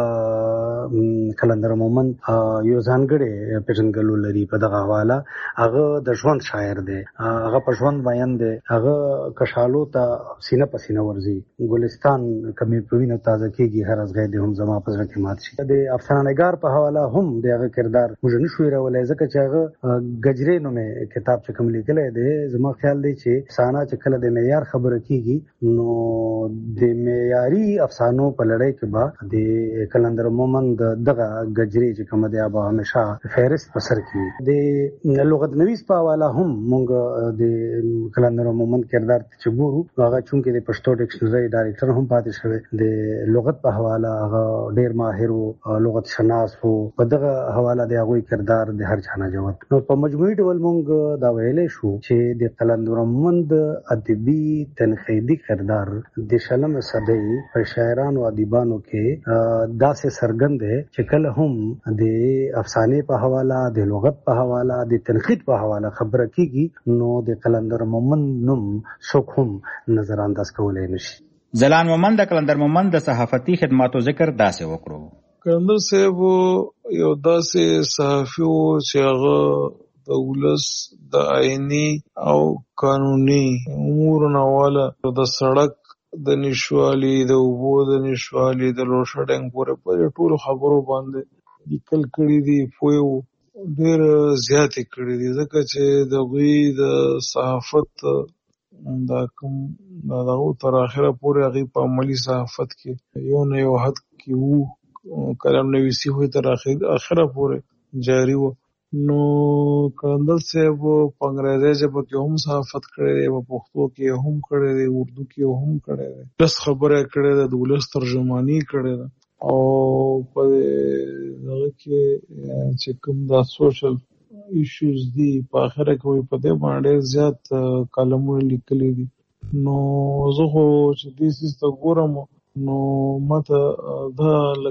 هم قلندر مومند یو ځانګړی پېژندګلو لري په دغه حواله. هغه د ژوند شاعر دی، هغه په ژوند مین دی، هغه کشالو ته سینه په سینه ورځي. ګلستان کمې په وینو تازه کېږي، هر ازغی دی هم زما په زړه کې مات شي. د افسانه‌نګار په حواله هم د هغه کردار موږ نشو هېرولی، ځکه چې هغه ګجرې نومې کتاب چې کوم لیکلی دی، زما خیال دی چې افسانه چې کله د معیار خبره کېږي نو د معیاري افسانو په لړۍ کې به د قلندر مومند دغه ګجرې چې کومه دی به همیشه فهرست په سر کې وي. د لغت نویس په حواله هم مونږ د قلندر مومند کردار چې ګورو هغه چونکې د پښتو ډکشنري ډایرکټر هم پاتې شوی، د لغت په حواله هغه ډېر ماهر و، لغت شناس و. په دغه حواله د هغوی کردار د هر چا نه جوت. نو په مجموعي ډول مونږ دا ویلی شو چې د قلندر مومند ادبي تنقیدي کردار د 20 صدۍ په شاعرانو او ادیبانو کې داسې څرګند دی چې کله هم د افسانې په حواله، د لغت په حواله، د تنقید په حواله خبره کېږي نو د قلندر مومند نوم څوک هم نظر انداز کولی نشي. ځلان مومند د قلندر مومند د صحافتي خدماتو ذکر داسې وکړو. قلندر صاحب یو داسې صحافي و چې هغه د ولس د آئیني او قانوني امورو نه واله د سړک د نشوالي، د اوبو د نشوالي، د لوډ شیډینګ پورې په ټولو خبرو باندې لیکل کړي دي. پوهې ډېر زیاتې کړي دي ځکه چې د هغوی د صحافت دا کوم دغه تر اخره پورې هغوی په عملي صحافت کې یو نه یو حد کې وو، کلام نویسي خو تر اخره پورې جاري وه. نو قلندر صاحب په انګریزي ژبه کې هم صحافت کړی دی، په پښتو کې هم کړی دی، اردو کې هم کړی دی، ولس خبره یې کړې ده، د ولس ترجماني یې کړې ده. او په دغه کې چې کوم دا سوشل ایشوز دي په اخره کې په دې باندې ډېر زیات کالمونه لیکلي دي. نو زه خو چې دې څیز ته ګورم نو ماته دا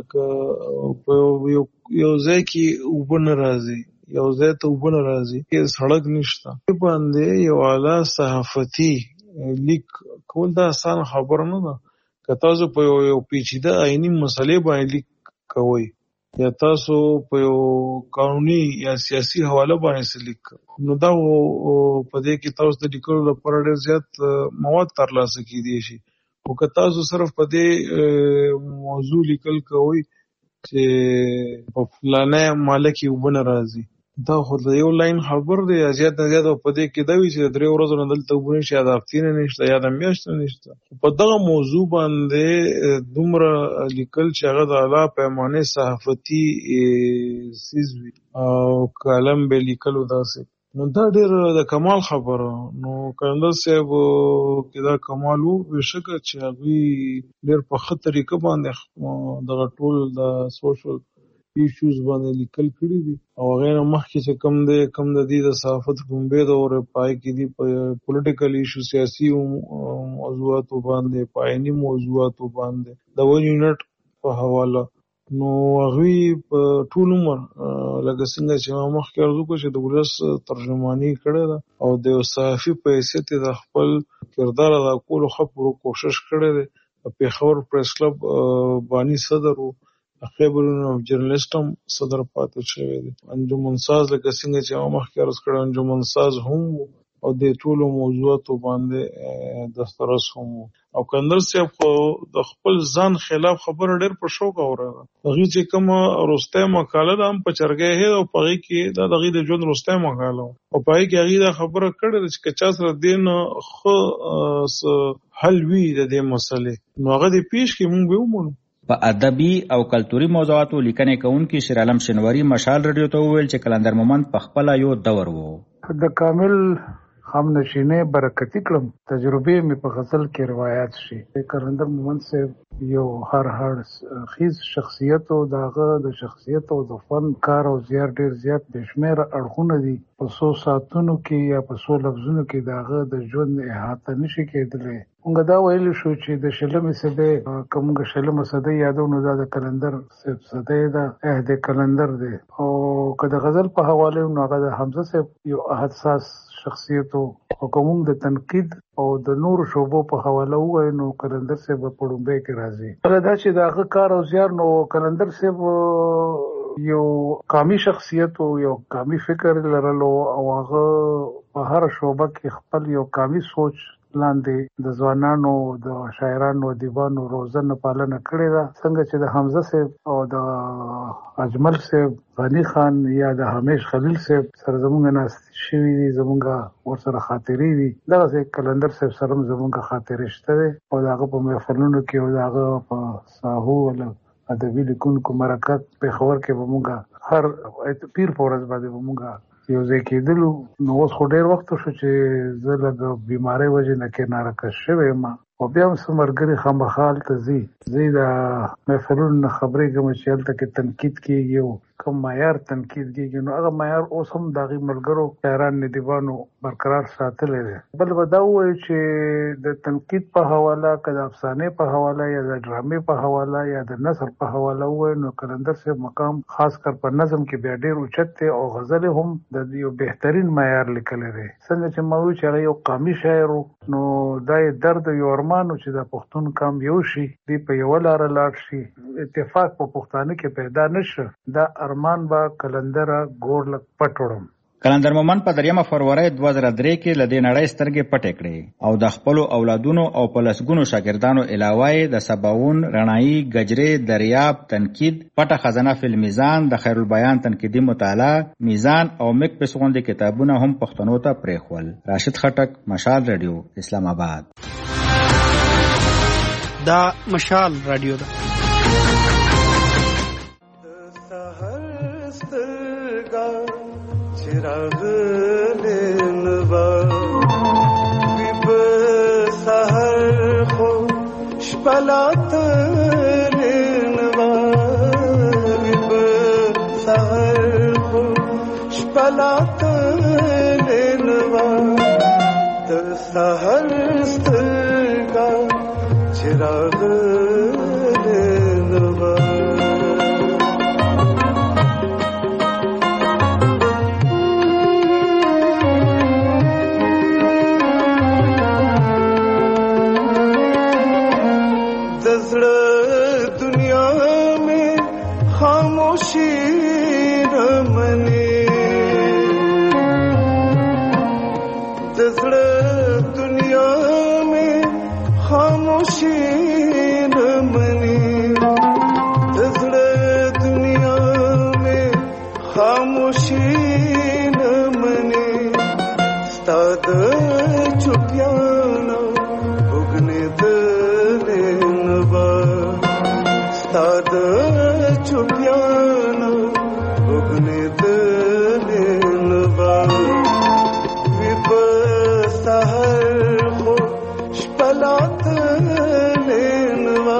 لکه په یو ځای کې اوبه نه راځي، یو ځای ته اوبه نه راځي، سړک نشته، دې باندې یو اعلی صحافتي لیک کول دا اسانه خبره نه ده. که تاسو په یو پیچیده آئیني مسلې باندې لیک کوئ یا تاسو په یو قانوني یا سیاسي حواله باندې لیک نو دا په دې کې تاسو د لیکلو لپاره ډېر زیات مواد ترلاسه کیدی شي. او که تاسو صرف په دې موضوع لیکل کوئ چې په فلانه مالک یو بن راځي دا خو د یو لاین خبر دی زیات نه زیات په دې کې دا وی چې 3 ورځې نه دلته وبونه شي دا هفتې نه نشته یا د میاشتې نشته په دغه موضوع باندې دومره لیکل چې هغه د اعلی پیمانه صحافتي سیز وي او کلم به لیکلو داسې نو دا ډېر د کمال خبره نو کاندل صاحب کې دا کمال وو بشکه چې هغوی ډېر په ښه طریقه باندې دغه ټول د سوشل ایشوز باندې لیکل کړي دي او هغه نه مخکې چې کم د دې د صحافت بومبې د اور پای کې دي په پولیټیکل ایشو سیاسي موضوعاتو باندې پایني موضوعاتو باندې د ون یونټ په حواله نو هغوی په ټول عمر لکه څنګه چې ما مخکې عرض وکړو چې د ولس ترجماني کړې ده او د یو صحافي په حیثیت د خپل کردار ادا کولو ښه پوره کوشش کړی دی پېښور پریس کلب بانی صدر و خبرونه او جرنالست هم صدر پاتې شوی دی انجمن ساز لکه څنګه چې ما مخکې عرض کړی انجمن ساز هم او د ټولو موضوعاتو باندې دسترس هم او کندر صاحب خو د خپل ځان خلاف خبره ډېر په شوق اوره هغه چې کوم روسته مقاله ده هم په چرګه هي او په کې دا دغه د ژوند روسته مقاله او په کې هغه دا خبره کړې چې چا سره دین خو حل وی د دې مسلې نو هغه د پیش کې مونږ به ومنو په ادبي او کلتوري موضوعاتو لیکنې کوونکي شیر عالم شنواری مشال رادیو ته وویل چې کلندر مومند په خپل یو دور وو د کامل هم نشینه برکتی کړم تجربه می په غزل کې روایت شي کلندر مومند صاحب یو هر خیز شخصیت او داغه د شخصیت او د فن کار او ډیر زیات بشمیر اړخونه دي په 100 ساعتونو کې یا په 100 لفظونو کې داغه د ژوند احاطه نشي کېدلی موږ دا ویل شو چې د شلمې صدې کومه شلمه صدې یادونه د کلندر صاحب صدې دا د کلندر دی او که د غزل په حواله نو هغه د حمزه صاحب یو حساس شخصیت او کوم د تنقید او د نور شوبو په حواله وای نو کلندر صاحب په ډومبه کې راځي دا چې داغه کار او زیار نو کلندر صاحب یو قومي شخصیت او یو قومي فکر لرلو او هغه په هر شوبه کې خپل یو قومي سوچ لاندې د ځوانانو د شاعرانو ادیبانو روزنه پالنه کړې ده څنګه چې د حمزه صاحب او د اجمل صاحب غنی خان یا د همیش خلیل صاحب سره زمونږ ناست شوي دي زمونږ ورسره خاطرې دي دغسې کلندر صاحب سره هم زمونږ خاطرې شته دی او د هغه په محفلونو کې او د هغه په ساحو ادبي لیکونکو مرکه پېښور کې به مونږ هر پیر په ورځ باندې به مونږ یو ځای کېدلو نو اوس خو ډېر وخت شو چې زه لږ بیمارۍ وجې نه کناره کش شوی یم او بیا هم څه ملګري خامخا هلته ځي زه د محفلونو نه خبرېږم چې هلته کې تنقید کېږي او کوم معیار تنقید کېږي نو هغه معیار اوس هم د هغې ملګرو شاعران ندیبانو برقرار ساتلی دی بل به دا ووایو چې د تنقید په حواله که د افسانې په حواله یا د ډرامې په حواله یا د نثر په حواله ووایو نو کلندر صاحب مقام خاص کر په نظم کې بیا ډېر اوچت دی او غزلې هم د یو بهترین معیار لیکلی دی څنګه چې ما وایو چې هغه یو قامي شاعر نو دا یې درد یو ارمان و چې د پښتون قام یو شي دی په یوه لاره لاړ شي اتفاق په پښتانه کې پیدا نشه دا ارمان با کلندره ګور لک پټ وړم کلندر مومند په 3 فروری 2003 کې له دې نړۍ سترګې پټې کړې او د خپل اولادونو او په لسګونو شاګردانو علاوه د سباون رڼایي گجرې دریاب تنقید پټه خزانه فل میزان د خیر البیان تنقیدی مطالعه میزان او مک په سغوندې کتابونه هم پښتنو ته پرېښول راشد خټک مشال رادیو اسلام آباد دا مشال رادیو ده چراغ لنوا ویب سحر خو شپلات لنوا ویب سحر خو شپلات لنوا د سحر سترګا چراغ لنوا شپلات لینوا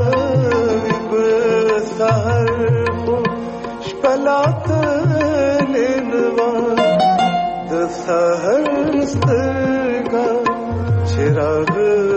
سحر خو شپلات لینوا د سحر سترګا چراغ